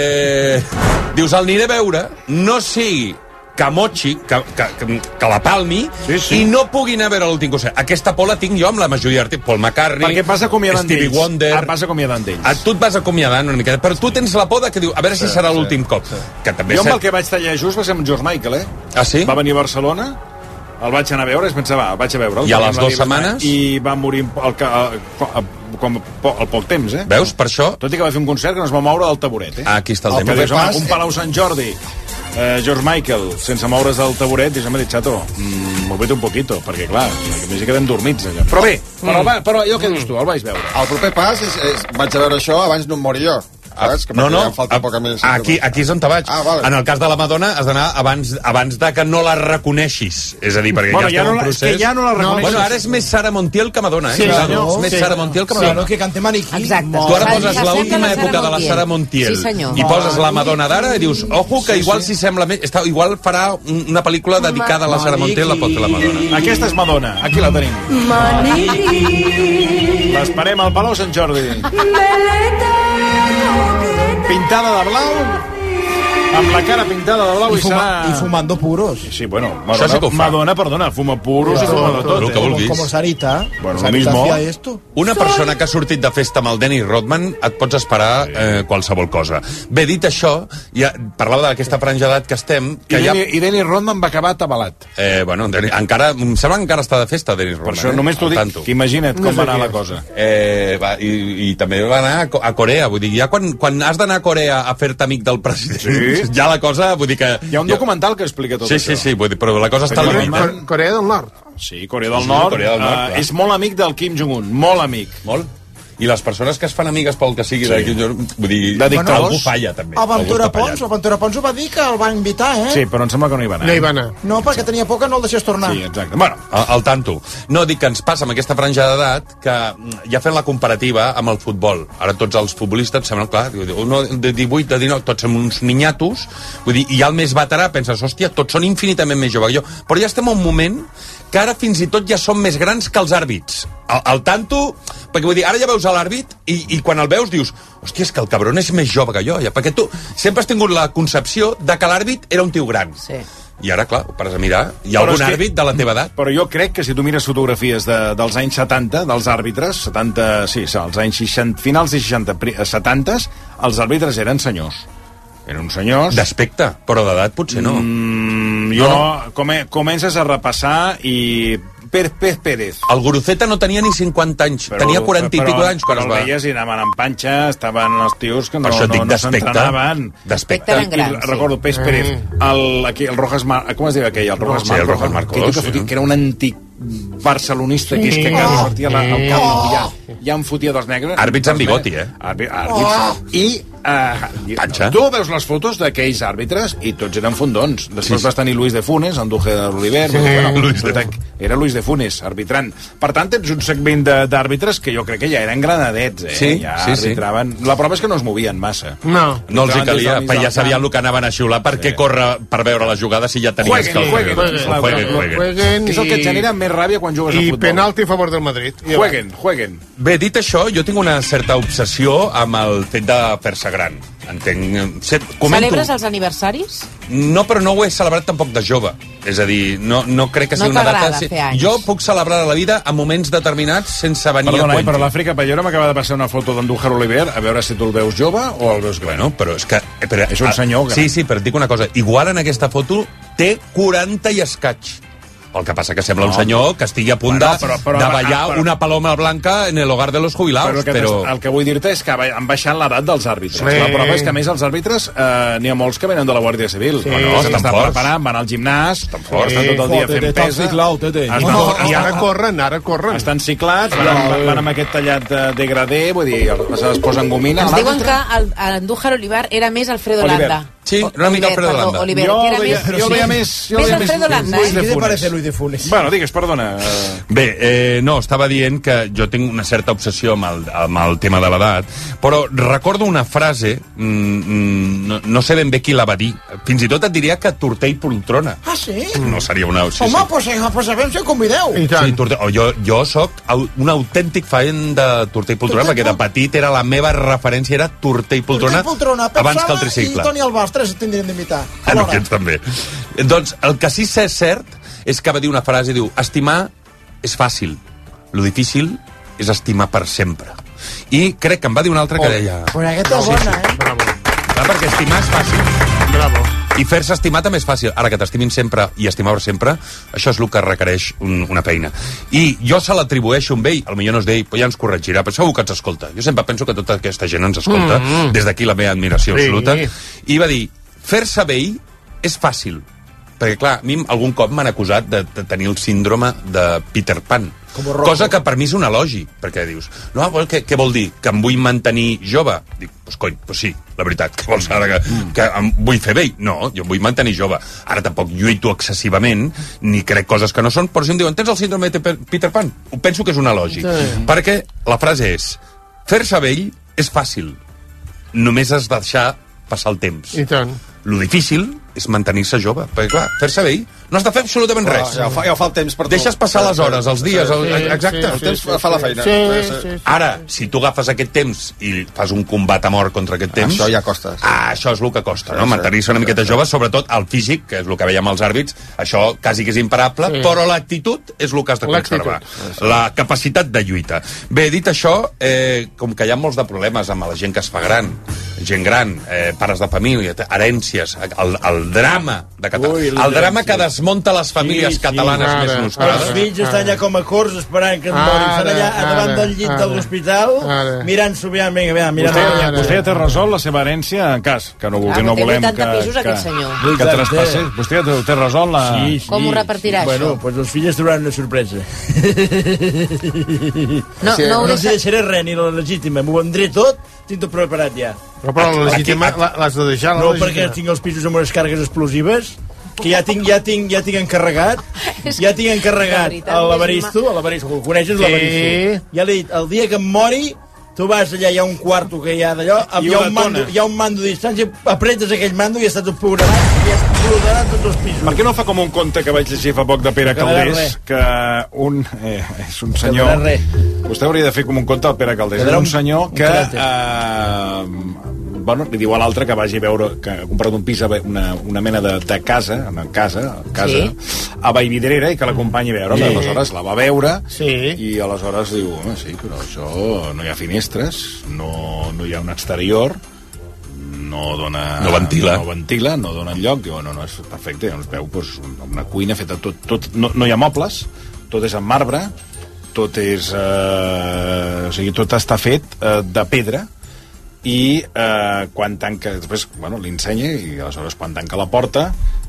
eh, dius, el aniré a veure, no sigui que motxi, que, que, que la palmi, sí, sí. i no pugui anar a veure l'últim concert. Aquesta por la tinc jo amb la majoria d'artistes. Paul McCartney, perquè vas acomiadant Stevie d'ells. Wonder... Ah, vas acomiadant d'ells. A tu et vas acomiadant una mica, però tu tens la por de que diu, a veure sí, si serà sí, l'últim cop. Sí. Que també jo amb el que vaig tallar just va ser amb George Michael, eh? Ah, sí? Va venir a Barcelona, el vaig anar a veure, es pensava, el vaig a veure. I a les dues setmanes? I va morir el, el, el, com, al poc temps, eh? Veus, per això? Tot i que va fer un concert que no es va moure del taburet, eh? Ah, aquí està el, el tema. Dius, un Palau Sant Jordi, eh, George Michael, sense moure's del taburet, dius, home, xato, mm, movete un poquito, perquè, clar, que més hi quedem dormits, allò. Però bé, però, mm. però jo què dius tu? El vaig veure. El proper pas és, és vaig a veure això abans no em mori jo. Ah, que no, no, falta poca més, aquí, aquí és on te vaig. Ah, vale. En el cas de la Madonna has d'anar abans, abans de que no la reconeixis. És a dir, perquè bueno, ja, ja estem no en procés... És que ja no la reconeixis. Bueno, ara és més Sara Montiel que Madonna, eh? Sí, senyor. és més sí. Sara Montiel que Madonna. Sí, no, que cante maniquí. Exacte. Tu ara poses l'última època de la Sara Montiel sí, i poses la Madonna d'ara i dius, ojo, que igual si sembla més... Està, igual farà una pel·lícula dedicada a la Sara Montiel, la pot fer la Madonna. Aquesta és Madonna, aquí la tenim. Maniquí. L'esperem al Palau Sant Jordi. Pintada de blau, amb la cara pintada de blau i, I, fuma, serà... i fumando puros. Sí, bueno, Madonna, sí Madonna, perdona, fuma puros i fuma de tot. El que vulguis. Como Sarita. Bueno, Sarita mismo. esto. Una persona que ha sortit de festa amb el Dennis Rodman et pots esperar eh, qualsevol cosa. Bé, dit això, ja parlava d'aquesta franja d'edat que estem... Que I, ja... I Dennis Rodman va acabar atabalat. Eh, bueno, Dennis, encara, em sembla que encara està de festa, Dennis Rodman. Per això eh? només t'ho dic, que imagina't com no va anar la cosa. Eh, va, i, I també va anar a Corea, vull dir, ja quan, quan has d'anar a Corea a fer-te amic del president, sí. ja la cosa, vull dir que... Hi ha un documental que explica tot sí, això. Sí, sí, vull dir, però la cosa està al límit. Eh? Corea del Nord. Sí, Corea del Nord. Sí, Corea del Nord uh, és molt amic del Kim Jong-un, molt amic. Molt. I les persones que es fan amigues pel que sigui, sí. de, vull dir, de bueno, algú falla, també. El Ventura Pons, el Ventura Pons ho va dir que el va invitar, eh? Sí, però em sembla que no hi va anar. No hi va anar. No, perquè tenia por que no el deixés tornar. Sí, exacte. Bueno, al, al tanto. No, dic que ens passa amb aquesta franja d'edat que ja fent la comparativa amb el futbol. Ara tots els futbolistes semblen, clar, uno de divuit, de dinou, tots som uns niñatos, vull dir, i ja el més veterà penses, hòstia, tots són infinitament més joves que jo. Però ja estem en un moment que ara fins i tot ja som més grans que els àrbits. Al, al tanto, perquè vull dir, ara ja veus a l'àrbit i, i quan el veus dius, hòstia, és que el cabron és més jove que jo, ja, perquè tu sempre has tingut la concepció de que l'àrbit era un tio gran. Sí. I ara, clar, ho pares a mirar, hi ha Però algun és que- àrbit de la teva edat? Però jo crec que si tu mires fotografies de, dels anys setanta, dels àrbitres, setanta, sí, els anys seixanta, finals de seixanta, setanta, els àrbitres eren senyors. Eren uns senyors... D'aspecte, però d'edat potser no. Mm, jo, no. Come, comences a repassar i... Pérez Pérez Pérez. El Guruceta no tenia ni cinquanta anys, però, tenia quaranta i pico d'anys quan però es va... el veies i anaven en panxa, estaven els tios que no, Per això et dic no, no d'aspecte. s'entrenaven. D'aspecte. I, i recordo Pérez Pérez, el, aquí, el Rojas Mar... Com es diu aquell? El Rojas Sí, el Marcos. Rojas Marcos, Que, que, sí. que era un antic barcelonista que és que cada Oh. sortia la, al camp i ja, ja em fotia dels negres. Àrbits amb bigoti, eh? Àrbi- àrbits. I uh, Panxa. tu veus les fotos d'aquells àrbitres i tots eren fondons. Després Sí, sí. vas tenir Luis de Funes, Andújar de l'Oliver... Sí. Bueno, Luis de- era Luis de Funes, arbitrant. Per tant, tens un segment de- d'àrbitres que jo crec que ja eren granadets, eh? Sí, ja sí, sí. arbitraven. La prova és que no es movien massa. No. No els hi Arbitraven des calia, del mig perquè ja del sabien camp. el que anaven a xiular, per què córrer per veure la jugada si ja tenies Jueguen, que... jueguen, jueguen, jueguen, jueguen, jueguen. Jueguen Que és el que et i- genera més ràbia quan jugues a I futbol. penalti a favor del Madrid. I Jueguen, jueguen. Bé, dit això, jo tinc una certa obsessió amb el fet de fer-se gran. Entenc... Se- Comento... Celebres els aniversaris? No, però no ho he celebrat tampoc de jove. És a dir, no, no crec que No sigui una t'agrada data... fer anys. Jo puc celebrar la vida en moments determinats sense venir Perdona, a eh, cuento. però l'Àfrica Pallora m'acaba de passar una foto d'Andújar Oliver, a veure si tu el veus jove o el veus gran. Bueno, però és que... eh, Però, És un senyor gran. Sí, sí, però et dic una cosa. Igual en aquesta foto té quaranta i escaig. El que passa que sembla un No. senyor que estigui a punt Bueno, de, però- però- de ballar ah, però- una paloma blanca en el hogar de los jubilados. Però el que, Però, el que vull dir-te és que han baixat l'edat dels àrbitres. Sí. La prova és que, a més, els àrbitres, eh, n'hi ha molts que venen de la Guàrdia Civil. Sí. Bueno, Sí. se l'estan Estan forts. preparant, van al gimnàs, estan forts. estan tot el dia fent pesa. I, no, I ara corren, ara corren. Estan ciclats, van, van amb aquest tallat de degradé, vull dir, es posen gomina. Ens diuen que el, Andújar Oliver era més Alfredo Oliver. Landa. Sí, O- una mica Oliver, Alfredo perdó, Landa. Oliver, Jo que era el veia- més, jo el veia més- jo el més veia més Alfredo Landa, Luis eh? de ¿Qué te Funes. parece Luis de Funes? Bueno, digues, perdona. eh, Bé, eh, no, estava dient que jo tinc una certa obsessió amb el, amb el tema de l'edat, però recordo una frase, mm, mm, no, no sé ben bé qui la va dir, fins i tot et diria que Torter i Poltrona. Ah, sí? No seria una... Sí, Home, sí. pues, eh, pues a veure si el convideu. Sí, Torter, oh, jo, jo sóc au- un autèntic fan de Torter i Poltrona, Torter i perquè de petit era la meva referència, era Torter i Poltrona, Torter i Poltrona, Pep abans que el Sala tricicle. i Toni Albà, els tres tindrien d'invitar. Ah, no, aquests també. Doncs el que sí que és cert és que va dir una frase, diu, estimar és fàcil, lo difícil és estimar per sempre. I crec que em va dir una altra que deia... Pues aquesta és bona, eh? Clar, perquè estimar és fàcil. Bravo. I fer-se estimar també és fàcil. Ara que t'estimin sempre i estimar per sempre, això és el que requereix un, una feina. I jo se l'atribueixo amb ell, potser no és d'ell, però ja ens corregirà, però segur que ens escolta. Jo sempre penso que tota aquesta gent ens escolta, Mm, mm. des d'aquí la meva admiració Sí. absoluta. I va dir, fer-se vell és fàcil. Perquè, clar, a mi algun cop m'han acusat de, de tenir el síndrome de Peter Pan. Cosa que per mi és un elogi, perquè dius, no, però què, què vol dir? Que em vull mantenir jove? Dic, doncs cony, doncs sí, la veritat, que vols ara que, que em vull fer vell? No, jo em vull mantenir jove. Ara tampoc lluito excessivament, ni crec coses que no són, però si em diuen, tens el síndrome de Peter Pan? Ho penso que és un elogi. Sí. Perquè la frase és, fer-se vell és fàcil, només has de deixar passar el temps. I tant. Lo difícil és mantenir-se jove, perquè clar, fer-se vell no has de fer absolutament Però res. ja ho fa- ja ho fa el temps per tot. Deixes passar les hores, els dies, el, Sí, exacte. sí, el temps fa la feina. Sí, Sí, sí, sí. sí. Ara, si tu agafes aquest temps i fas un combat a mort contra aquest temps... Això ja costa. Sí. Ah, això és el que costa, no? Sí, sí. Mantenir-se una miqueta jove, sobretot el físic, que és el que veiem als àrbits, això quasi que és imparable, Sí. però l'actitud és el que has de conservar. La capacitat de lluita. Bé, dit això, eh, com que hi ha molts de problemes amb la gent que es fa gran, gent gran, eh, pares de família, herències, el, el drama de Catalunya, Ui, el les drama que herències. desmunta les famílies Sí, sí. catalanes Ara, més Els nostrades. fills estan allà com a corts esperant que es Ara, morin. Estan allà ara, davant del llit ara, de l'hospital, ara. mirant-s'ho, vinga, vinga, vinga, mirant Vostè, allà. vostè ja té resolt la seva herència en cas que no, vulgui, Ah, no té volem que, vuitanta pisos, que, aquest senyor. que Vuitanta. traspassés. Vostè ja té, té resolt la... Sí, sí. Com ho repartirà, bueno, això? Bueno, pues els fills trobaran una sorpresa. No, sí, no ho no els deixa... deixaré res, ni la legítima. M'ho vendré tot, tinc tot preparat ja. No, però la legítima la- l'has de deixar. La No, legítima. perquè tinc els pisos amb unes càrregues explosives que ja tinc, ja tinc, ja tinc encarregat ja tinc encarregat De veritat, a l'Avaristo, a l'Avaristo, ho coneixes, Sí. l'Avaristo? Ja l'he dit, el dia que em mori tu vas allà, hi ha un quarto que hi ha d'allò, I hi, ha una un mando, tona. hi ha un mando de distància, apretes aquell mando i estàs programat i explotarà tots els pisos. Per què no fa com un conte que vaig llegir fa poc de Pere No quedarà Caldés, res. que un... Eh, és un quedarà senyor... res. Vostè hauria de fer com un conte al Pere Caldés. És Quedarà un un- senyor un que caràcter. eh, bueno, li diu a l'altre que vagi a veure, que ha comprat un pis, una, una mena de, de casa, una casa, casa sí. a Vallvidrera, i que l'acompanyi a veure. Sí. Aleshores la va veure sí. i aleshores diu, home, sí, però això no hi ha finestres, no, no hi ha un exterior, no dona... No ventila. No ventila, no dona enlloc. Diu, no, no, és perfecte. Llavors veu doncs, una cuina feta tot... tot no, no hi ha mobles, tot és en marbre, tot és... Eh, o sigui, tot està fet eh, de pedra, i eh, quan tanca... Després, bueno, li ensenya, i aleshores quan tanca la porta,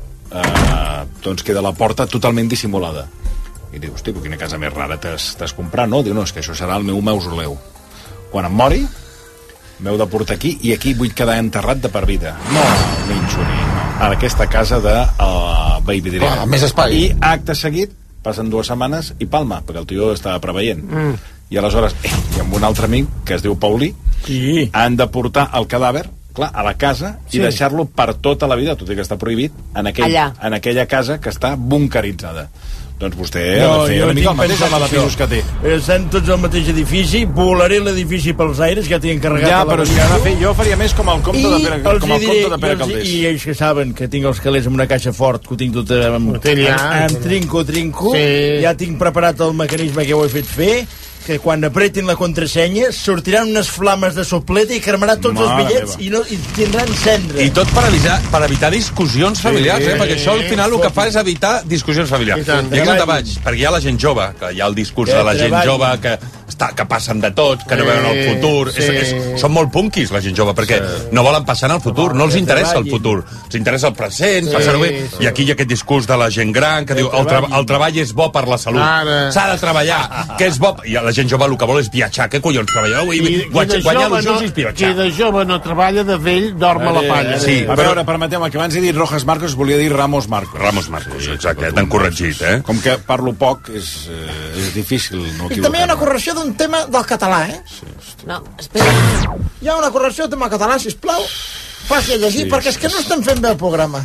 eh, doncs queda la porta totalment dissimulada. I diu, hosti, quina casa més rara t'has comprat, no? Diu, no, és que això serà el meu mausoleu. Quan em mori, m'heu de portar aquí, i aquí vull quedar enterrat de per vida. No, Minxuni, no. A aquesta casa de uh, Vallvidrera. Ah, més espai. I acte seguit, passen dues setmanes i palma, perquè el tio estava preveient. Mm. I aleshores, eh, i amb un altre amic, que es diu Paulí, sí. han de portar el cadàver, clar, a la casa, sí. i deixar-lo per tota la vida, tot i que està prohibit, en, aquell, en aquella casa que està bunkeritzada. Doncs vostè no, ha de fer una mica el mateix amb la de pisos que té. Estan tots al mateix edifici, volaré l'edifici pels aires, que ja tinc encarregat. Ja, però si ha de fer, jo faria més com el compte de Pere, com el diré, compte de Pere Caldés. I ells que saben que tinc els calés amb una caixa fort, que ho tinc tot amb, amb, amb trinco, trinco, sí. ja tinc preparat el mecanisme que ho he fet fer, que quan apretin la contrasenya sortiran unes flames de sopleta i cremaran tots Mare els bitllets i, no, i tindran cendra. I tot per evitar, per evitar discussions familiars, sí, eh? Perquè això al final el que fa és evitar discussions familiars. I, I aquí on te vaig, perquè hi ha la gent jove, que hi ha el discurs que de la gent treball. jove que, està, que passen de tot, que sí, no veuen el futur. Sí. És, és, són molt punquis, la gent jove, perquè sí. no volen passar en el futur, no els interessa el futur. Els interessa el present, sí, passar-ho bé. Sí. I aquí hi ha aquest discurs de la gent gran que diu el, tra el treball és bo per la salut. S'ha de treballar, que és bo... I la gent jove el que vol és viatjar. Què collons, treballar? I, I, guanyar els ulls i viatjar. Qui de jove no treballa, de vell dorm a la palla. Sí, a veure, permeteu-me, que abans he dit Rojas Marcos, volia dir Ramos Marcos. Ramos Marcos, exacte, t'han corregit, eh? Com que parlo poc, és, eh, és difícil no equivocar. I també hi ha una correcció d'un tema del català, eh? Sí, no, espera. Hi ha una correcció del tema català, sisplau. Faci a llegir, sí, perquè és que no estem fent bé el programa.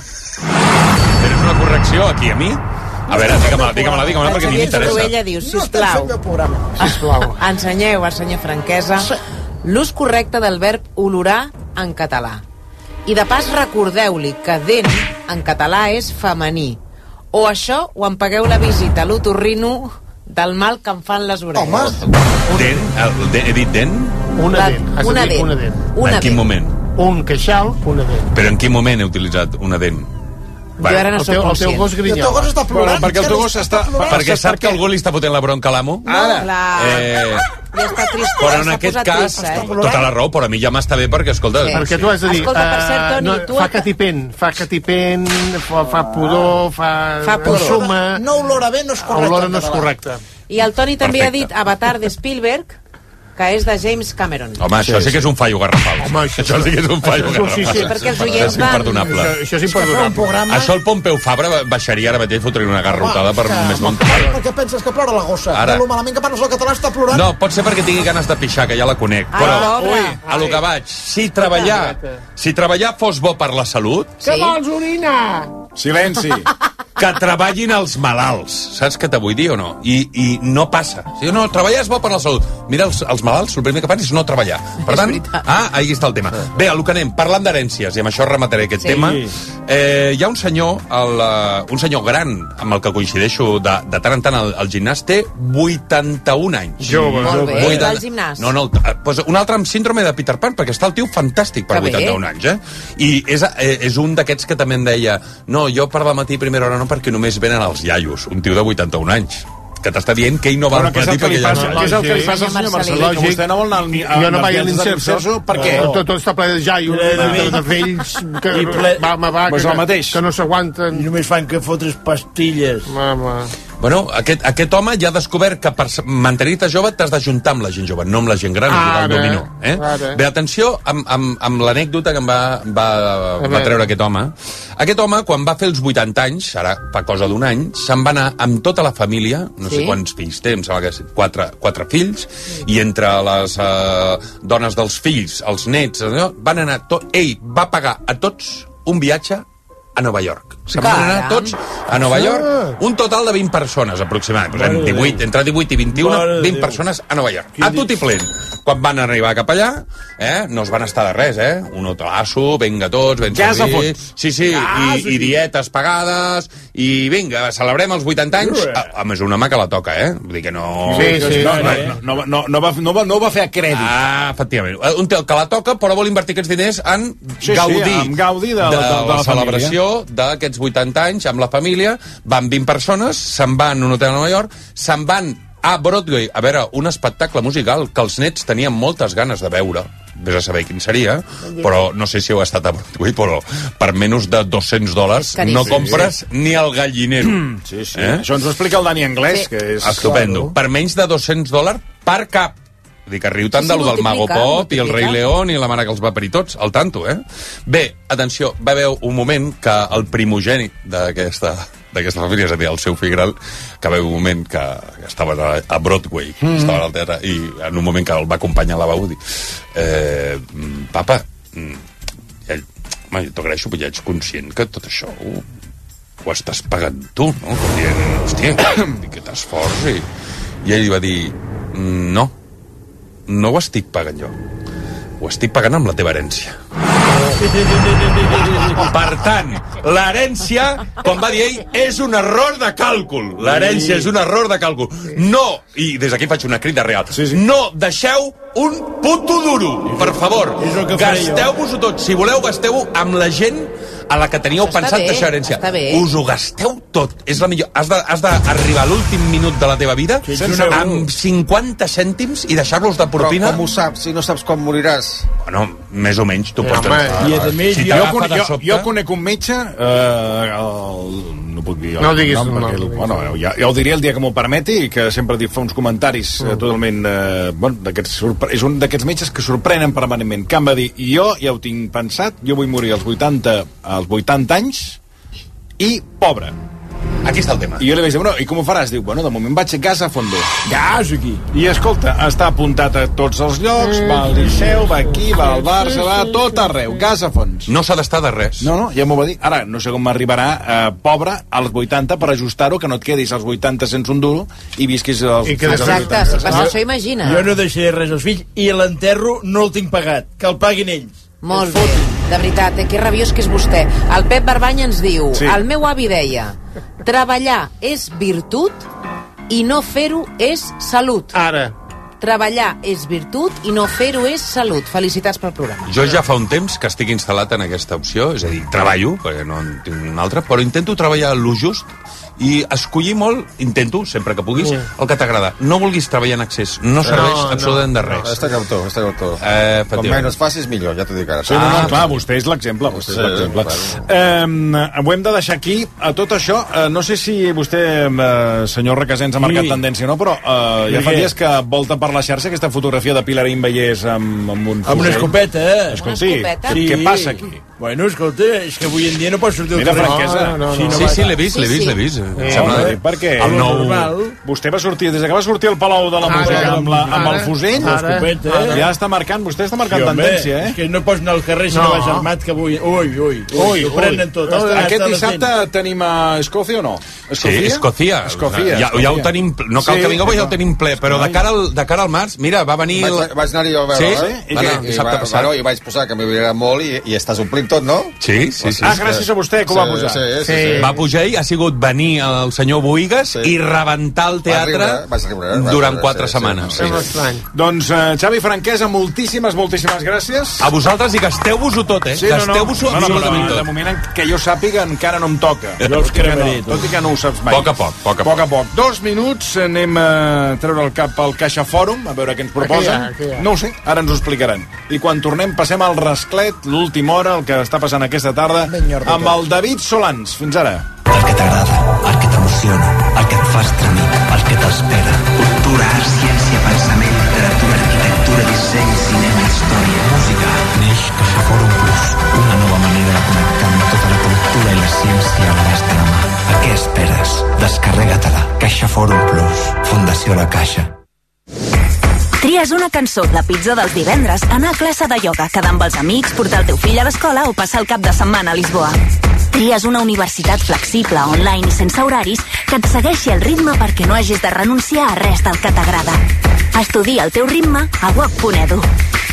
Tens una correcció aquí a mi? A veure, digue-me-la, digue-me-la, digue-me-la, perquè a mi m'interessa. Ella diu, sisplau, sisplau. ensenyeu al senyor Franquesa l'ús correcte del verb olorar en català. I de pas recordeu-li que dent en català és femení. O això, o em pagueu la visita a l'otorrino del mal que em fan les orelles. Home! Dent? El, de, he dit dent? Una dent. Has una de dir dent. una dent. Una en quin dent. moment? Un queixal, una dent. Però en quin moment he utilitzat una dent? Jo ara no soc conscient. El teu gos grinyola. El teu gos està plorant. Perquè el teu gos està... Perquè sap que algú li està fotent la bronca a l'amo? Ara. Eh, ja està trist. Però en aquest cas, trist, eh? tota la raó, però a mi ja m'està bé perquè, escolta... Sí. Perquè tu has de dir... Escolta, per cert, Toni, no, tu... Fa catipent, fa catipent, fa, fa pudor, fa... Fa pudor. Consuma... No olora bé, no és correcte. Olora no és correcte. I el Toni també ha dit Avatar de Spielberg, que és de James Cameron. Home, això sí que és un fallo garrafal. Home, això, això sí que és un fallo garrafal. Sí, sí, perquè els oients van... Imperdonable. Això, això és imperdonable. Això el Pompeu Fabra baixaria ara mateix, fotria una garrotada per més món. Per què penses que plora la gossa? Ara. De lo malament que parles el català està plorant? No, pot ser perquè tingui ganes de pixar, que ja la conec. Ai, però, ui, a lo que vaig, si treballar, si treballar fos bo per la salut... Sí? Què vols, orina? Silenci. Que treballin els malalts. Saps què te vull dir o no? I, i no passa. Si no, treballar és bo per la salut. Mira, els, els malalts, el primer que fan és no treballar. Per tant, ah, ahí està el tema. Bé, a lo que anem, parlant d'herències, i amb això remataré aquest sí. tema, eh, hi ha un senyor, el, uh, un senyor gran, amb el que coincideixo de, de tant en tant al, al gimnàs, té vuitanta-un anys. Jove, Molt bé, vuitanta... va al gimnàs. No, no, pues un altre amb síndrome de Peter Pan, perquè està el tio fantàstic per vuitanta-un anys, eh? I és, eh, és un d'aquests que també em deia, no, jo per la matí a primera hora no, perquè només venen els iaios, un tio de vuitanta-un anys que t'està dient que ell no va al matí perquè ja no... Què és el que li passa al senyor Marcelí? Que vostè no vol anar al... Jo no vaig a l'inserso. Per què? Tot està ple de jaios, de vells que va, va, que no s'aguanten. I només fan que fotres pastilles. Mama... Bueno, aquest, aquest home ja ha descobert que per mantenir-te jove t'has d'ajuntar amb la gent jove, no amb la gent gran, ah, jugar al dominó. Eh? Bé, atenció amb, amb, amb l'anècdota que em va, va, va treure aquest home. Aquest home, quan va fer els vuitanta anys, ara fa cosa d'un any, se'n va anar amb tota la família, no sí? sé quants fills té, em sembla que és quatre, quatre fills, i entre les uh, dones dels fills, els nets, van anar... Tot, ell va pagar a tots un viatge a Nova York. Se'n van anar tots a Nova York. Un total de vint persones, aproximadament. divuit, entre divuit i vint-i-u, vint persones a Nova York. A tot i plen. Quan van arribar cap allà, eh, no es van estar de res, eh? Un hotelasso, vinga tots, ben servits. Sí, sí, i, i dietes pagades, i vinga, celebrem els vuitanta anys. A, a més, una mà que la toca, eh? Vull dir que no... Sí, sí, no, no, no, no, va, no, va, no va fer a crèdit. Ah, efectivament. Un té el que la toca, però vol invertir aquests diners en sí, gaudir, sí, en gaudir de, de, de, de, de la, la celebració d'aquests vuitanta anys amb la família. Van vint persones, se'n van a un hotel a Nova York, se'n van a Broadway a veure un espectacle musical que els nets tenien moltes ganes de veure. Vés a saber quin seria, però no sé si heu estat a Broadway, però per menys de dos-cents dòlars no compres ni el gallinero. Sí, sí. Eh? Això ens ho explica el Dani Anglès, sí. Que és... Estupendo. Claro. Per menys de dos-cents dòlars per cap. Vull dir que riu tant sí, sí, del Mago Pop i el Rei León i la mare que els va parir tots, al tanto, eh? Bé, atenció, va haver un moment que el primogènit d'aquesta d'aquesta família, és a dir, el seu fill gran, que va haver un moment que estava a Broadway, mm. estava al teatre, i en un moment que el va acompanyar a la veu, dir, eh, papa, ell, home, jo t'agraeixo, però ja ets conscient que tot això ho, ho estàs pagant tu, no? Com dient, hòstia, que t'esforç, i, i ell va dir, no, no ho estic pagant jo, ho estic pagant amb la teva herència. Per tant, l'herència, com va dir ell, és un error de càlcul. L'herència és un error de càlcul. No, i des d'aquí faig una crida real, sí, sí. No deixeu un puto duro, per favor. Gasteu-vos-ho tot. Si voleu, gasteu-ho amb la gent a la que teníeu això pensat deixar herència. Us ho gasteu tot. És la millor. Has d'arribar a l'últim minut de la teva vida sí, amb cinquanta cèntims i deixar-los de propina. Però com ho saps, si no saps com moriràs? Bueno, més o menys tu pots pensar. I a més, si jo, jo, jo, jo conec un metge, eh, el, no puc dir... No diguis nom, perquè, el, bueno, ja, ja ho diré el dia que m'ho permeti, i que sempre fa uns comentaris mm. eh, totalment... Eh, bueno, és un d'aquests metges que sorprenen permanentment, que em va dir, jo ja ho tinc pensat, jo vull morir als vuitanta, als vuitanta anys i pobre. Aquí està el tema. I jo li vaig dir, bueno, i com ho faràs? Diu, bueno, de moment vaig a casa a fondo. Gas aquí. I escolta, està apuntat a tots els llocs, va al Liceu, va aquí, va al Barça, va a tot arreu, gas a fons. No s'ha d'estar de res. No, no, ja m'ho va dir. Ara, no sé com m'arribarà eh, pobre als vuitanta per ajustar-ho, que no et quedis als vuitanta sense un duro i visquis als... I que exacte, si passa això, imagina. Jo no deixaré res als fills i l'enterro no el tinc pagat, que el paguin ells. Molt bé, de veritat, eh? Que rabiós que és vostè. El Pep Barbany ens diu, sí. El meu avi deia, treballar és virtut i no fer-ho és salut. Ara. Treballar és virtut i no fer-ho és salut. Felicitats pel programa. Jo ja fa un temps que estic instal·lat en aquesta opció, és a dir, treballo, perquè no en tinc una altra, però intento treballar lo just i escollir molt, intento, sempre que puguis, el que t'agrada. No vulguis treballar en excés, no serveix no, absolutament de res. No, està cautor, està cautor. Eh, Com menys facis, millor, ja t'ho dic ara. Sí, no, no, clar, vostè és l'exemple, vostè és l'exemple. Sí, eh, ho hem de deixar aquí, a tot això, eh, no sé si vostè, eh, senyor Requesens, ha marcat sí. tendència o no, però eh, ja fa dies que volta per la xarxa aquesta fotografia de Pilarín Vallès amb, amb un... Amb una escopeta, eh? Escolti, sí. Què passa aquí? Bueno, escolta, és que avui en dia no pots sortir al carrer. Mira, Franquesa. No, no, no, no. Sí, sí, l'he vist, l'he vist, l'he vist. Eh, Sembla eh, perquè el nou... normal. Vostè va sortir, des que va sortir al Palau de la ara, Música amb, la, amb el fusell, escopeta, eh? Ja està marcant, vostè està marcant sí, tendència, eh? És que no pots anar al carrer si no, no vas armat, que avui... Ui, ui, ui, ho prenen tot. Ui, aquest dissabte tenim a Escòcia o no? Escòcia? Sí, Escòcia. Escòcia. Ja, ja ho tenim, no cal sí, que vingueu, ja ho tenim ple, però de cara al, de cara al març, mira, va venir... Vaig, vaig anar-hi a veure, sí? eh? I, I, i, va, bueno, i vaig posar que m'hi molt i, i estàs omplint tot, no? Sí, sí, sí. Ah, gràcies a vostè que ho va pujar. Sí, sí, sí. Va pujar i ha sigut venir el senyor Boigas sí. i rebentar el teatre va riure, va riure, durant va quatre sí, setmanes. Sí, sí. Sí. Doncs uh, Xavi Franquesa, moltíssimes, moltíssimes gràcies. A vosaltres i gasteu-vos-ho tot, eh? Sí, gasteu-vos-ho no, no, absolutament no, no, tot. De moment que jo sàpiga encara no em toca. Jo els cremaré. No, tot i que no ho saps mai. Poc a poc, poc a poc. poc, a poc. Dos minuts, anem a treure el cap al Caixa Fòrum, a veure què ens proposen. Aquí hi ha, aquí hi ha. No ho sé, ara ens ho explicaran. I quan tornem passem al rasclet, l'última hora, el que està passant aquesta tarda, amb el David Solans. Fins ara. El que t'agrada, el que t'emociona, el que et fa estremir, el que t'espera. Cultura, art, ciència, pensament, literatura, arquitectura, disseny, cinema, història, música. Neix CaixaForum Plus, una nova manera de connectar amb tota la cultura i la ciència a l'abast de la mà. A què esperes? Descarrega-te-la. CaixaForum Plus. Fundació La Caixa. Tries una cançó, la pizza dels divendres, anar a classe de ioga, quedar amb els amics, portar el teu fill a l'escola o passar el cap de setmana a Lisboa. Tries una universitat flexible, online i sense horaris que et segueixi el ritme perquè no hagis de renunciar a res del que t'agrada. Estudia el teu ritme a u o c punt e d u.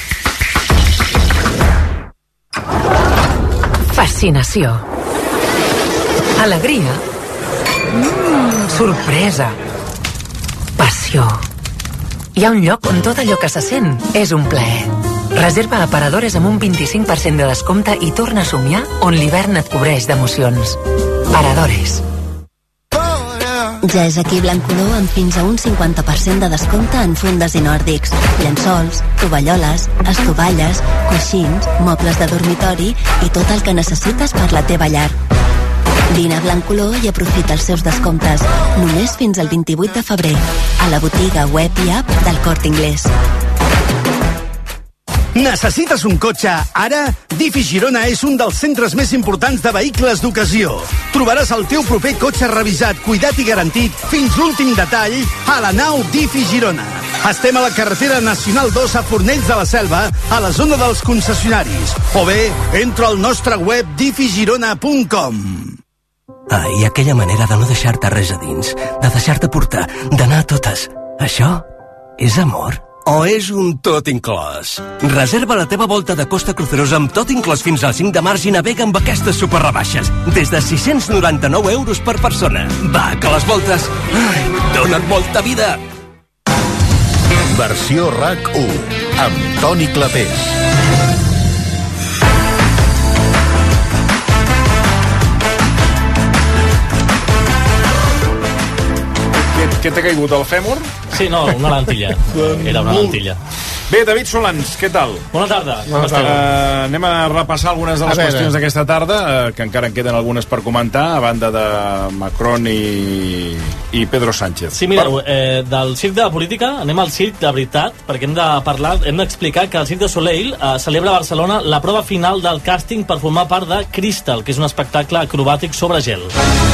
Fascinació. Alegria. Mm, sorpresa. Passió. Hi ha un lloc on tot allò que se sent és un plaer. Reserva a Paradores amb un vint-i-cinc per cent de descompte i torna a somiar on l'hivern et cobreix d'emocions. Paradores. Ja és aquí Blancolor amb fins a un cinquanta per cent de descompte en fundes i nòrdics, llençols, tovalloles, estovalles, coixins, mobles de dormitori i tot el que necessites per la teva llar. Vine a Blancolor i aprofita els seus descomptes només fins al vint-i-vuit de febrer a la botiga web i app del Corte Inglés. Necessites un cotxe? Ara, Difi Girona és un dels centres més importants de vehicles d'ocasió. Trobaràs el teu proper cotxe revisat, cuidat i garantit fins l'últim detall a la nau Difi Girona. Estem a la carretera Nacional dos a Fornells de la Selva, a la zona dels concessionaris. O bé, entra al nostre web difi girona punt com. Ah, i aquella manera de no deixar-te res a dins, de deixar-te portar, d'anar a totes. Això és amor? O és un tot inclòs? Reserva la teva volta de Costa Cruceros amb tot inclòs fins al cinc de març i navega amb aquestes superrebaixes. Des de sis-cents noranta-nou euros per persona. Va, que les voltes ai, donen molta vida. Versió R A C u, amb Toni Clapés. Què t'ha caigut, el fèmur? Sí, no, una lentilla. Era una lentilla. Bé, David Solans, què tal? Bona tarda. Bona tarda. Uh, anem a repassar algunes de les qüestions d'aquesta tarda, uh, que encara en queden algunes per comentar, a banda de Macron i, i Pedro Sánchez. Sí, mireu, eh, del circ de la política anem al circ de veritat, perquè hem de parlar, hem d'explicar que el Cirque du Soleil eh, celebra a Barcelona la prova final del càsting per formar part de Crystal, que és un espectacle acrobàtic sobre gel.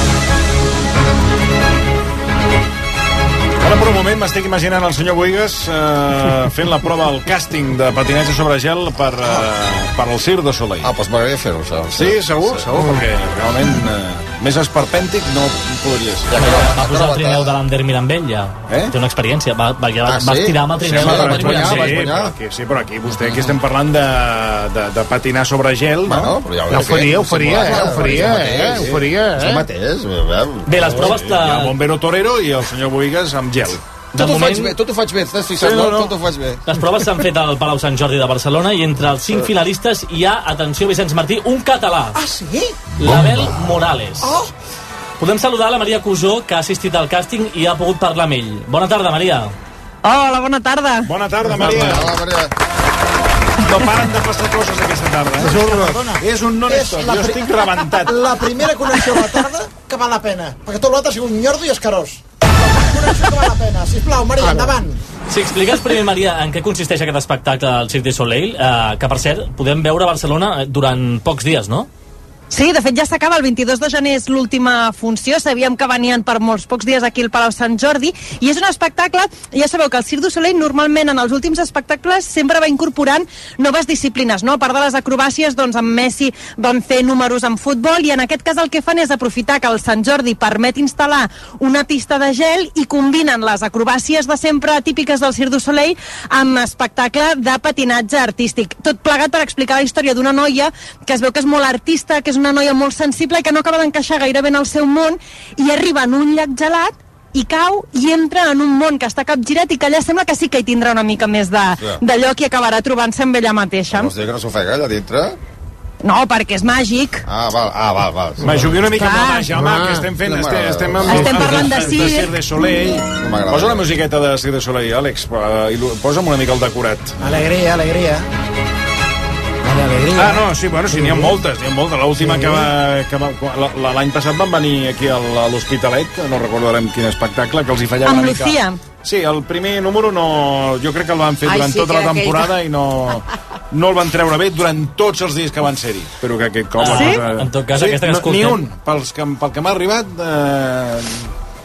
Ara per un moment m'estic imaginant el senyor Boigas eh, fent la prova al càsting de patinatge sobre gel per, eh, per al Cirque du Soleil. Ah, doncs m'agradaria fer-ho, això. Sí, segur, sí. segur, perquè realment eh, més esperpèntic no podria ser. Ja, va, va posar el trineu de l'Ander Mirambell, ja. Eh? Té una experiència. Va, va, ja, ah, sí? Vas tirar amb el trineu sí, de l'Ander Mirambell. Sí, però aquí, sí, però aquí vostè, aquí estem parlant de, de, de patinar sobre gel, no? Bueno, però ja ho, ja ho faria, ho faria, eh? Ho faria, eh? Ho faria, eh? És el mateix. Bé, les proves... Hi ha el bombero torero i el senyor Boigas amb gel. Tot ho faig bé, tot ho faig bé, t'has fixat, sí, no, no. Tot ho faig bé. Les proves s'han fet al Palau Sant Jordi de Barcelona i entre els cinc finalistes hi ha, atenció Vicenç Martí, un català. Ah, sí? L'Abel Morales. Oh. Podem saludar la Maria Cusó, que ha assistit al càsting i ha pogut parlar amb ell. Bona tarda, Maria. Hola, bona tarda. Bona tarda, Maria. Hola, Maria. No paren de passar coses aquesta tarda, eh? És, és un non-stop, jo estic rebentat. La primera connexió a la tarda que val la pena, perquè tot l'altre ha sigut un nyordo i escarós. Connexió que val la pena. Sisplau, Maria, endavant. Si expliques primer, Maria, en què consisteix aquest espectacle del Cirque du Soleil, eh, que, per cert, podem veure a Barcelona durant pocs dies, no? Sí, de fet ja s'acaba, el vint-i-dos de gener és l'última funció, sabíem que venien per molts pocs dies aquí al Palau Sant Jordi, i és un espectacle, ja sabeu que el Cirque du Soleil normalment en els últims espectacles sempre va incorporant noves disciplines, no? A part de les acrobàcies, doncs amb Messi van fer números en futbol, i en aquest cas el que fan és aprofitar que el Sant Jordi permet instal·lar una pista de gel i combinen les acrobàcies de sempre típiques del Cirque du Soleil amb espectacle de patinatge artístic. Tot plegat per explicar la història d'una noia que es veu que és molt artista, que és una noia molt sensible i que no acaba d'encaixar gaire bé en el seu món, i arriba en un llac gelat i cau i entra en un món que està capgirat i que allà sembla que sí que hi tindrà una mica més de, sí. de lloc i acabarà trobant-se amb ella mateixa. Vols dir que no s'ofega allà dintre? No, perquè és màgic. Ah, val, ah, val, val. Va, jugui una mica amb la màgia, home, que estem fent... No estem, estem, amb, estem parlant de Cirque. de Cirque du Soleil. No posa una musiqueta de Cirque du Soleil, Àlex. Posa'm una mica el decorat. Alegria, alegria. Ah, no, sí, bueno, sí, n'hi ha moltes, n'hi ha moltes. L'última sí. que va... Que va l'any passat van venir aquí a l'Hospitalet, no recordarem quin espectacle, que els hi fallava amb una mica. Lucía. Sí, el primer número no... Jo crec que el van fer durant Ai, sí, tota la temporada aquell... i no, no el van treure bé durant tots els dies que van ser-hi. Espero que aquest cop... Ah, sí? Cosa... En tot cas, sí, aquesta que no, escoltem... Ni un. Pels que, pel que m'ha arribat... Eh...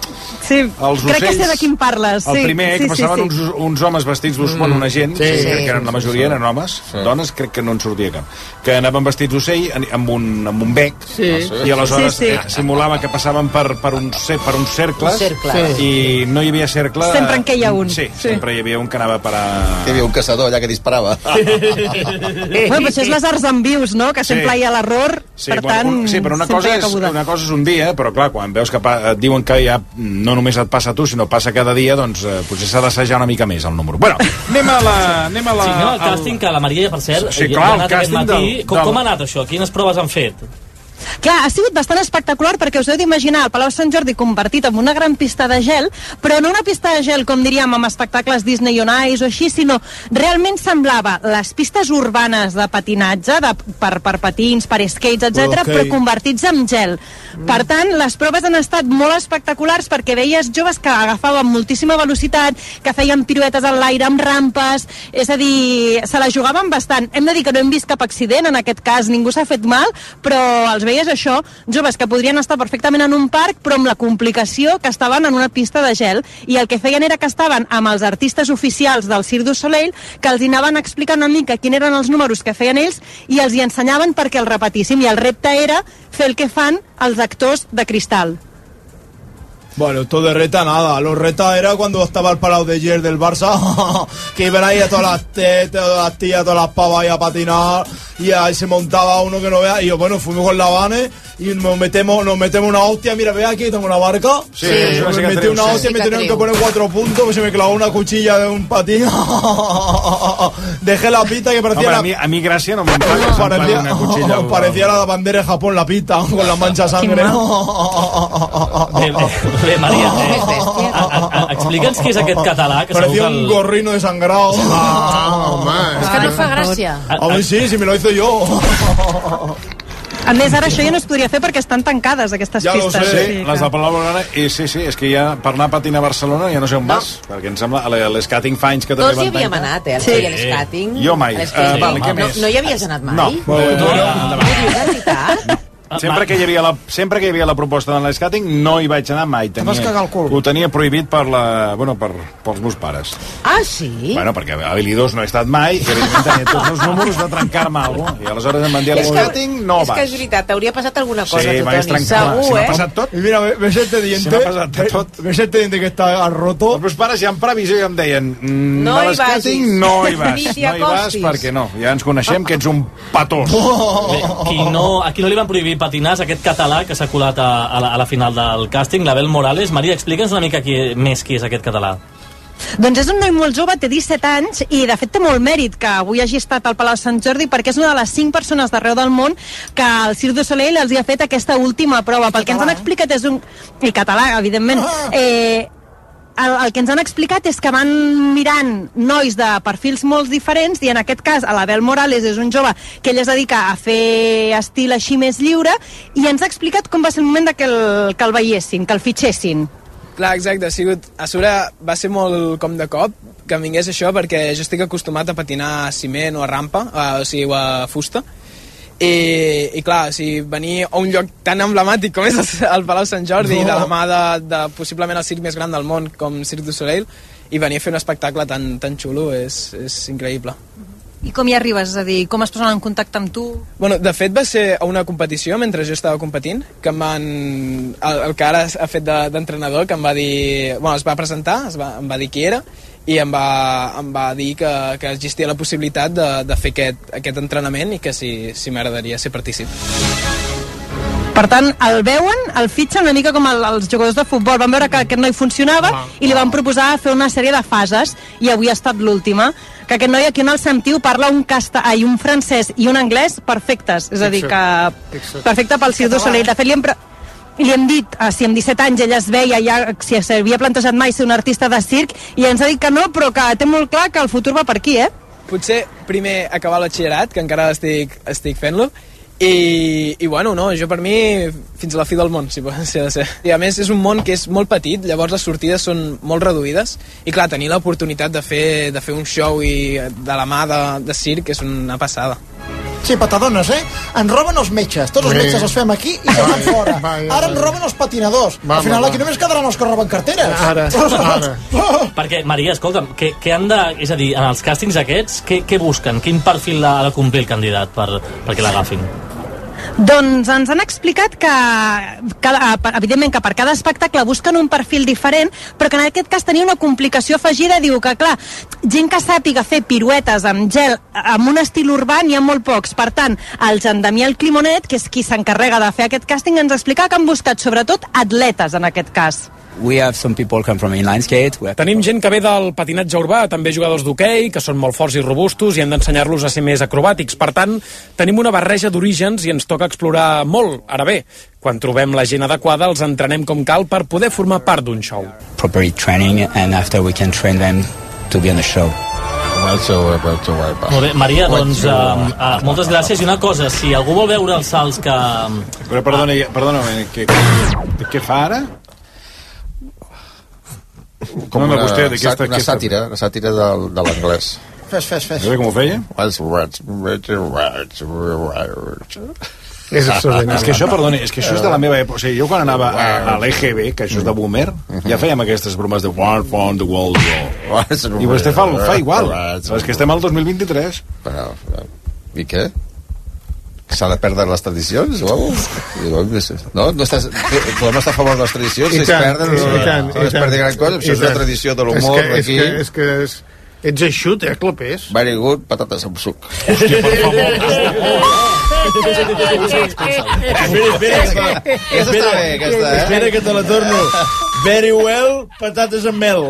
Sí, els crec que ocells, sé de quin parles. El sí, primer, sí, que passaven sí, sí. uns, uns homes vestits d'ocell, mm. bueno, una gent, Sí, sí, sí, crec que eren la majoria, eren homes, sí. Dones, crec que no en sortia cap, que anaven vestits d'ocell amb un, amb un bec, Sí. i aleshores Sí, sí. eh, simulava que passaven per, per, uns, per uns cercles, Un cercle. i no hi havia cercle... Sempre en queia un. Sí, sí, sempre hi havia un que anava per a... Hi havia un caçador allà que disparava. Bueno, però això és les arts en vius, no? Que sempre Sí. hi ha l'error, Sí, per bueno, tant, un, sí, però una sempre cosa, hi ha és, cabuda. una cosa és un dia, però clar, quan veus que pa, et diuen que ja no només et passa a tu, sinó passa cada dia, doncs eh, potser s'ha d'assajar una mica més el número. Bueno, anem a la... Anem a la Sí, anem al càsting, que la Maria, per cert, Sí, hi clar, ha el anat aquest càsting matí. del- Com, del- com ha anat això? Quines proves han fet? Clar, ha sigut bastant espectacular perquè us heu d'imaginar el Palau Sant Jordi convertit en una gran pista de gel, però no una pista de gel com diríem amb espectacles Disney on Ice o així, sinó realment semblava les pistes urbanes de patinatge, de, per, per patins, per skates, etcètera, Ok. però convertits en gel. Per tant, les proves han estat molt espectaculars perquè veies joves que agafaven moltíssima velocitat, que feien piruetes en l'aire amb rampes, és a dir, se la jugaven bastant. Hem de dir que no hem vist cap accident, en aquest cas ningú s'ha fet mal, però els veies això, joves que podrien estar perfectament en un parc, però amb la complicació que estaven en una pista de gel, i el que feien era que estaven amb els artistes oficials del Cirque du Soleil, que els hi anaven explicant una mica quins eren els números que feien ells, i els hi ensenyaven perquè els repetíssim, i el repte era fer el que fan els actors de cristal. Bueno, esto de reta nada, los retas era cuando estaba el Palau de Ger del Barça, que iban ahí a todas las tetas, todas las tías, todas las pavas ahí a patinar, y ahí se montaba uno que no vea, y yo, bueno, fuimos con la Vane, y nos metemos, nos metemos una hostia, mira, ve aquí, tengo una barca, Sí, es una me cicatriz, metí una sí. hostia, me Cicatriz. tuvieron que poner cuatro puntos, pues se me clavó una cuchilla de un patín, dejé la pista que parecía Home, la... a, mi, a mi gràcia no me'n paga, se'm parecía, clava una cuchilla al- parecía la bandera de Japón, la pista, con la mancha de sangre. Bé, bé, bé Maria, eh, a, a, a, explica'ns què és aquest català, que segur Parecía que un el... gorrino desangrado. És que no fa gràcia. A mí sí, si me lo hizo yo. A més, ara això ja no es podria fer perquè estan tancades, aquestes Ja lo pistes. sé, Sí, les del Palau Blaugrana, i sí, sí, és que ja per anar a patinar a Barcelona ja no sé on vas, perquè em sembla, a l'Skating Fines que també Tots hi van havíem tancar. anat, eh? Sí. Sí. L'escating. Jo mai. l'escating. Eh, vale, què no, més? no hi havies anat mai? No. Ho dius de veritat? Sempre que, hi havia la, sempre que hi havia la proposta de l'escating no hi vaig anar mai. Tenia, vas cagar el cul. Ho tenia prohibit per la, bueno, per, pels meus pares. Ah, sí? Bueno, perquè a Billy dos no he estat mai, i evidentment tenia tots els números de trencar-me alguna cosa. I aleshores em van dir a És que- l'escating no És que és vas. veritat, t'hauria passat alguna cosa Sí, a tu, m'hagués Toni. trencat. Segur, Si m'ha eh? passat tot. Y mira, ves este diente. Se m'ha passat tot. ¿Ves este diente que está roto? Els meus pares ja en previsió ja em deien mm, No a hi l'escating vagis. no hi vas, Ni t'hi no hi vas acostis. perquè no, ja ens coneixem que ets un patós. Bé, qui no, a qui no li van prohibir patinar és aquest català que s'ha colat a, a, la, a la final del càsting, l'Abel Morales. Maria, explica'ns una mica qui, més qui és aquest català. Doncs és un noi molt jove, té disset anys, i de fet té molt mèrit que avui hagi estat al Palau Sant Jordi, perquè és una de les cinc persones d'arreu del món que el Cirque du Soleil els hi ha fet aquesta última prova. Pel que ens han explicat és un... I català, evidentment. Eh, el, el que ens han explicat és que van mirant nois de perfils molt diferents, i en aquest cas l'Abel Morales és un jove que ell es dedica a fer estil així més lliure, i ens ha explicat com va ser el moment de que el, que el veiessin, que el fitxessin. Clar, exacte, ha sigut... A sobre va ser molt com de cop que em vingués això, perquè jo estic acostumat a patinar a ciment o a rampa, a, o sigui, o a fusta, i, i clar, o sigui, venir a un lloc tan emblemàtic com és el Palau Sant Jordi, no. de la mà de, de possiblement el circ més gran del món, com Cirque du Soleil, i venir a fer un espectacle tan, tan xulo és, és increïble. I com hi arribes? És a dir, com es posen en contacte amb tu? Bueno, de fet va ser a una competició mentre jo estava competint, que em van... El, el que ara ha fet de- d'entrenador, que em va dir... Bueno, es va presentar, es va, em va dir qui era, i em va, em va dir que, que existia la possibilitat de, de fer aquest, aquest entrenament i que si, si m'agradaria ser partícip. Per tant, el veuen, el fitxen una mica com el, els jugadors de futbol. Van veure que aquest noi funcionava i li van proposar fer una sèrie de fases, i avui ha estat l'última. Que aquest noi aquí on el sentiu parla un casta, ai, un francès i un anglès perfectes. És a dir, que perfecte pel Cirque du Soleil. De fet, li hem, pre- li hem dit, eh, si amb disset anys ella es veia, ja, si s'havia plantejat mai ser un artista de circ, i ens ha dit que no, però que té molt clar que el futur va per aquí, eh? Potser primer acabar el batxillerat, que encara estic, estic fent-lo, i, i bueno, no, jo per mi fins a la fi del món, si, si ha de ser. I a més és un món que és molt petit, llavors les sortides són molt reduïdes, i clar, tenir l'oportunitat de fer, de fer un show i de la mà de, de circ és una passada. Sí, patadones, eh? Ens roben els metges. Tots els Sí. metges els fem aquí i tots van fora. Ara ens roben els patinadors. Va, Al final va, aquí va. només quedaran els que roben carteres. Ara, ara. Perquè, Maria, escolta'm, què, què han de... És a dir, en els càstings aquests, què, què busquen? Quin perfil ha de complir el candidat per, perquè l'agafin? Doncs ens han explicat que, cada, evidentment, que per cada espectacle busquen un perfil diferent, però que en aquest cas tenia una complicació afegida. Diu que, clar, gent que sàpiga fer piruetes amb gel amb un estil urbà n'hi ha molt pocs. Per tant, el Jean Damiel Climonet, que és qui s'encarrega de fer aquest càsting, ens explica que han buscat sobretot atletes en aquest cas. We have some people come from inline skate. Have... Tenim gent que ve del patinatge urbà, també jugadors d'hoquei, que són molt forts i robustos i hem d'ensenyar-los a ser més acrobàtics. Per tant, tenim una barreja d'orígens i ens toca explorar molt. Ara bé, quan trobem la gent adequada, els entrenem com cal per poder formar part d'un show. Proper training and after we can train them to be on the show. Molt bé, Maria, doncs uh, uh, moltes gràcies. I una cosa, si algú vol veure els salts que... Però perdona, perdona, què, què, què fa ara? Com no, no, una, vostè, aquesta, una sàtira, una sàtira de, de l'anglès. Fes, fes, fes. Com ho feia? És extraordinari. És que això, perdoni, és que això és de la meva època. O sigui, jo quan anava a, a l'E G B, que això és de Boomer, ja fèiem aquestes bromes de One Found the World War. I vostè fa, fa igual. És que estem al dos mil vint-i-tres. Però, i què? S'ha de perdre les tradicions? Uau. No, no estàs, podem estar a favor de les tradicions, si es perden, no es perdi gran cosa, això és una tradició de l'humor d'aquí. És que és, ets eixut, eh, clopés? Very good, patates amb suc. Hòstia, per favor. Espera, espera, espera, espera, espera que te la torno. Very well, patates amb mel.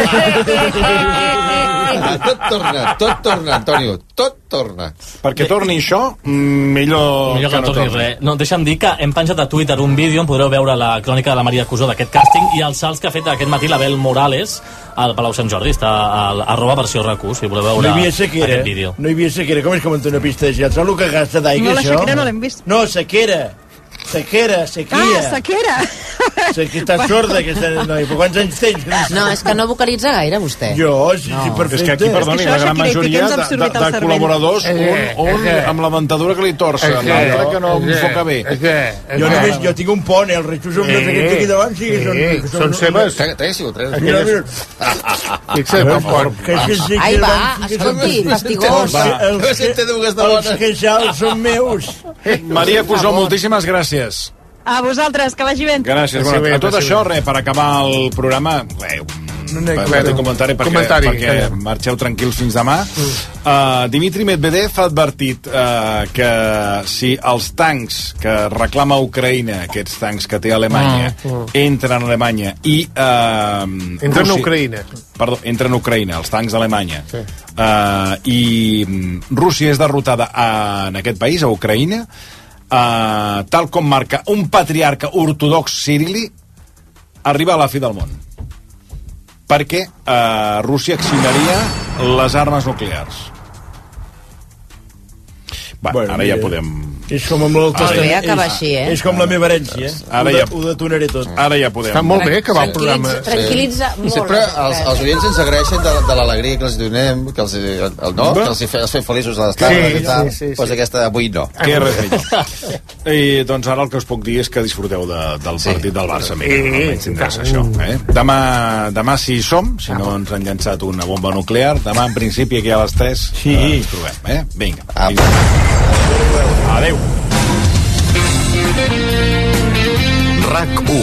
Tot torna, tot torna, Antonio, tot torna. Perquè torni això, millor, millor que, que no torni res. No, deixa'm dir que hem penjat a Twitter un vídeo on podreu veure la crònica de la Maria Cusó d'aquest càsting i els salts que ha fet aquest matí l'Abel Morales al Palau Sant Jordi. Està a, a arroba versió R Q, si voleu veure no hi havia sequera, aquest vídeo. No hi havia sequera. Com és que munta una pista de gel? Saps el que gasta d'aigua, no, això? No, la sequera no l'hem vist. No, sequera. Sequera, sequia. Ah, sequera. Que està sorda, aquesta noia. Però quants anys tens? No, és que no vocalitza gaire, vostè. Jo, sí, no. sí, perfecte. És que aquí, perdoni, la gran majoria de, de, de col·laboradors, un, un amb la dentadura que li torça, l'altre que no enfoca bé. Jo només, jo tinc un pont, el Retxus amb les aquests aquí davant, sí, són... Són seves. Tres, tres. Fixa't, un pont. Ai, va, escolti, fastigós. Els queixals són meus. Maria Cusó, moltíssimes gràcies. A vosaltres, que vagi bé. Gràcies. Bueno, a tot això, res, per acabar el programa, res, un petit comentari perquè, comentari, perquè marxeu tranquils fins demà. Mm. Uh, Dmitri Medvedev ha advertit uh, que si els tancs que reclama Ucraïna, aquests tancs que té Alemanya, mm. entren a Alemanya i... Uh, entren a Ucraïna. Perdó, entren a Ucraïna, els tancs d'Alemanya. Sí. Uh, I Rússia és derrotada a, en aquest país, a Ucraïna, uh, tal com marca un patriarca ortodox cirili, arriba a la fi del món. Perquè uh, Rússia accionaria les armes nuclears. Va, bueno, ara ja podem... És com amb el testament. Bé, acaba així, eh? És com la meva herència. Ara ho, ja, ho detonaré tot. Ara ja podem. Està molt bé que va el programa. Tranquil·litza molt. Sempre els, els oients ens agraeixen de, de l'alegria que els donem, que els, el, no? Que els, fe, els fem feliços a les tardes sí, i tal. Sí, sí, sí. Pues aquesta avui no. Que res millor. I doncs ara el que us puc dir és que disfruteu de, del sí. partit del Barça. Mira, no menys interessa això. Eh? Demà, demà si hi som, si no ens han llançat una bomba nuclear, demà en principi aquí a les tres sí. eh, ens trobem. Eh? Vinga. Ah, adéu. RAC u.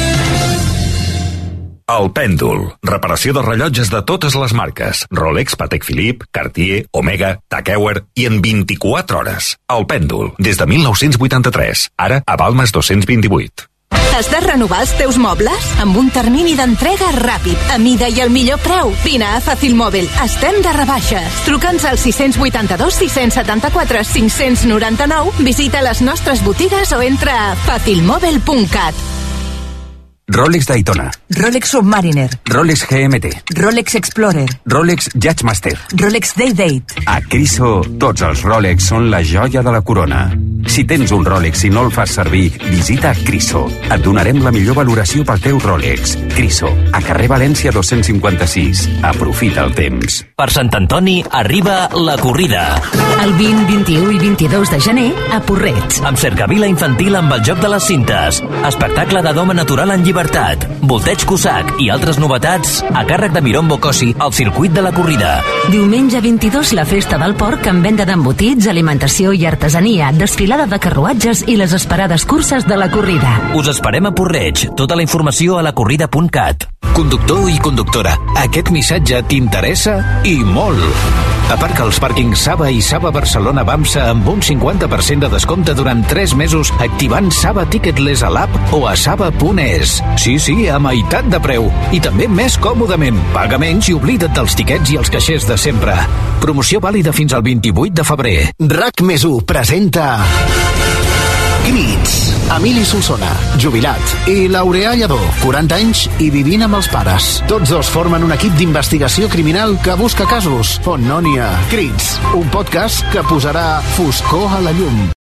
El Pèndol. Reparació de rellotges de totes les marques. Rolex, Patek Philippe, Cartier, Omega, Tag Heuer i en vint-i-quatre hores. El Pèndol. Des de mil nou-cents vuitanta-tres. Ara a Balmes dos-cents vint-i-vuit. Has de renovar els teus mobles? Amb un termini d'entrega ràpid, a mida i al millor preu. Vine a Fàcil Mòbil. Estem de rebaixes. Truca'ns al sis vuit dos, sis set quatre, cinc nou nou, visita les nostres botigues o entra a fàcil mòbil punt cat. Rolex Daytona, Rolex Submariner, Rolex G M T, Rolex Explorer, Rolex Judgemaster, Rolex Day Date. A Criso, tots els Rolex són la joia de la corona. Si tens un Rolex i no el fas servir, visita Criso. Et donarem la millor valoració pel teu Rolex. Criso, a carrer València dos-cents cinquanta-sis. Aprofita el temps. Per Sant Antoni arriba la corrida. El vint, vint-i-u i vint-i-dos de gener a Porrets. Amb cercavila infantil amb el joc de les cintes. Espectacle de doma natural en llibertat. Volteig Cossack i altres novetats a càrrec de Miron Bocosi al circuit de la corrida. Diumenge vint-i-dos, la festa del porc amb venda d'embotits, alimentació i artesania, desfilada de carruatges i les esperades curses de la corrida. Us esperem a Porreig. Tota la informació a la corrida punt cat. Conductor i conductora, aquest missatge t'interessa i molt. Aparca als pàrquings Saba i Saba Barcelona Bamsa amb un cinquanta per cent de descompte durant tres mesos activant Saba Ticketless a l'app o a saba punt es. Sí, sí, a meitat de preu. I també més còmodament. Paga menys i oblida't dels tiquets i els caixers de sempre. Promoció vàlida fins al vint-i-vuit de febrer. RAC més u presenta... Crits. Emili Solsona, jubilat, i Laureà Lledó, quaranta anys i vivint amb els pares. Tots dos formen un equip d'investigació criminal que busca casos on no n'hi ha. Crits, un podcast que posarà foscor a la llum.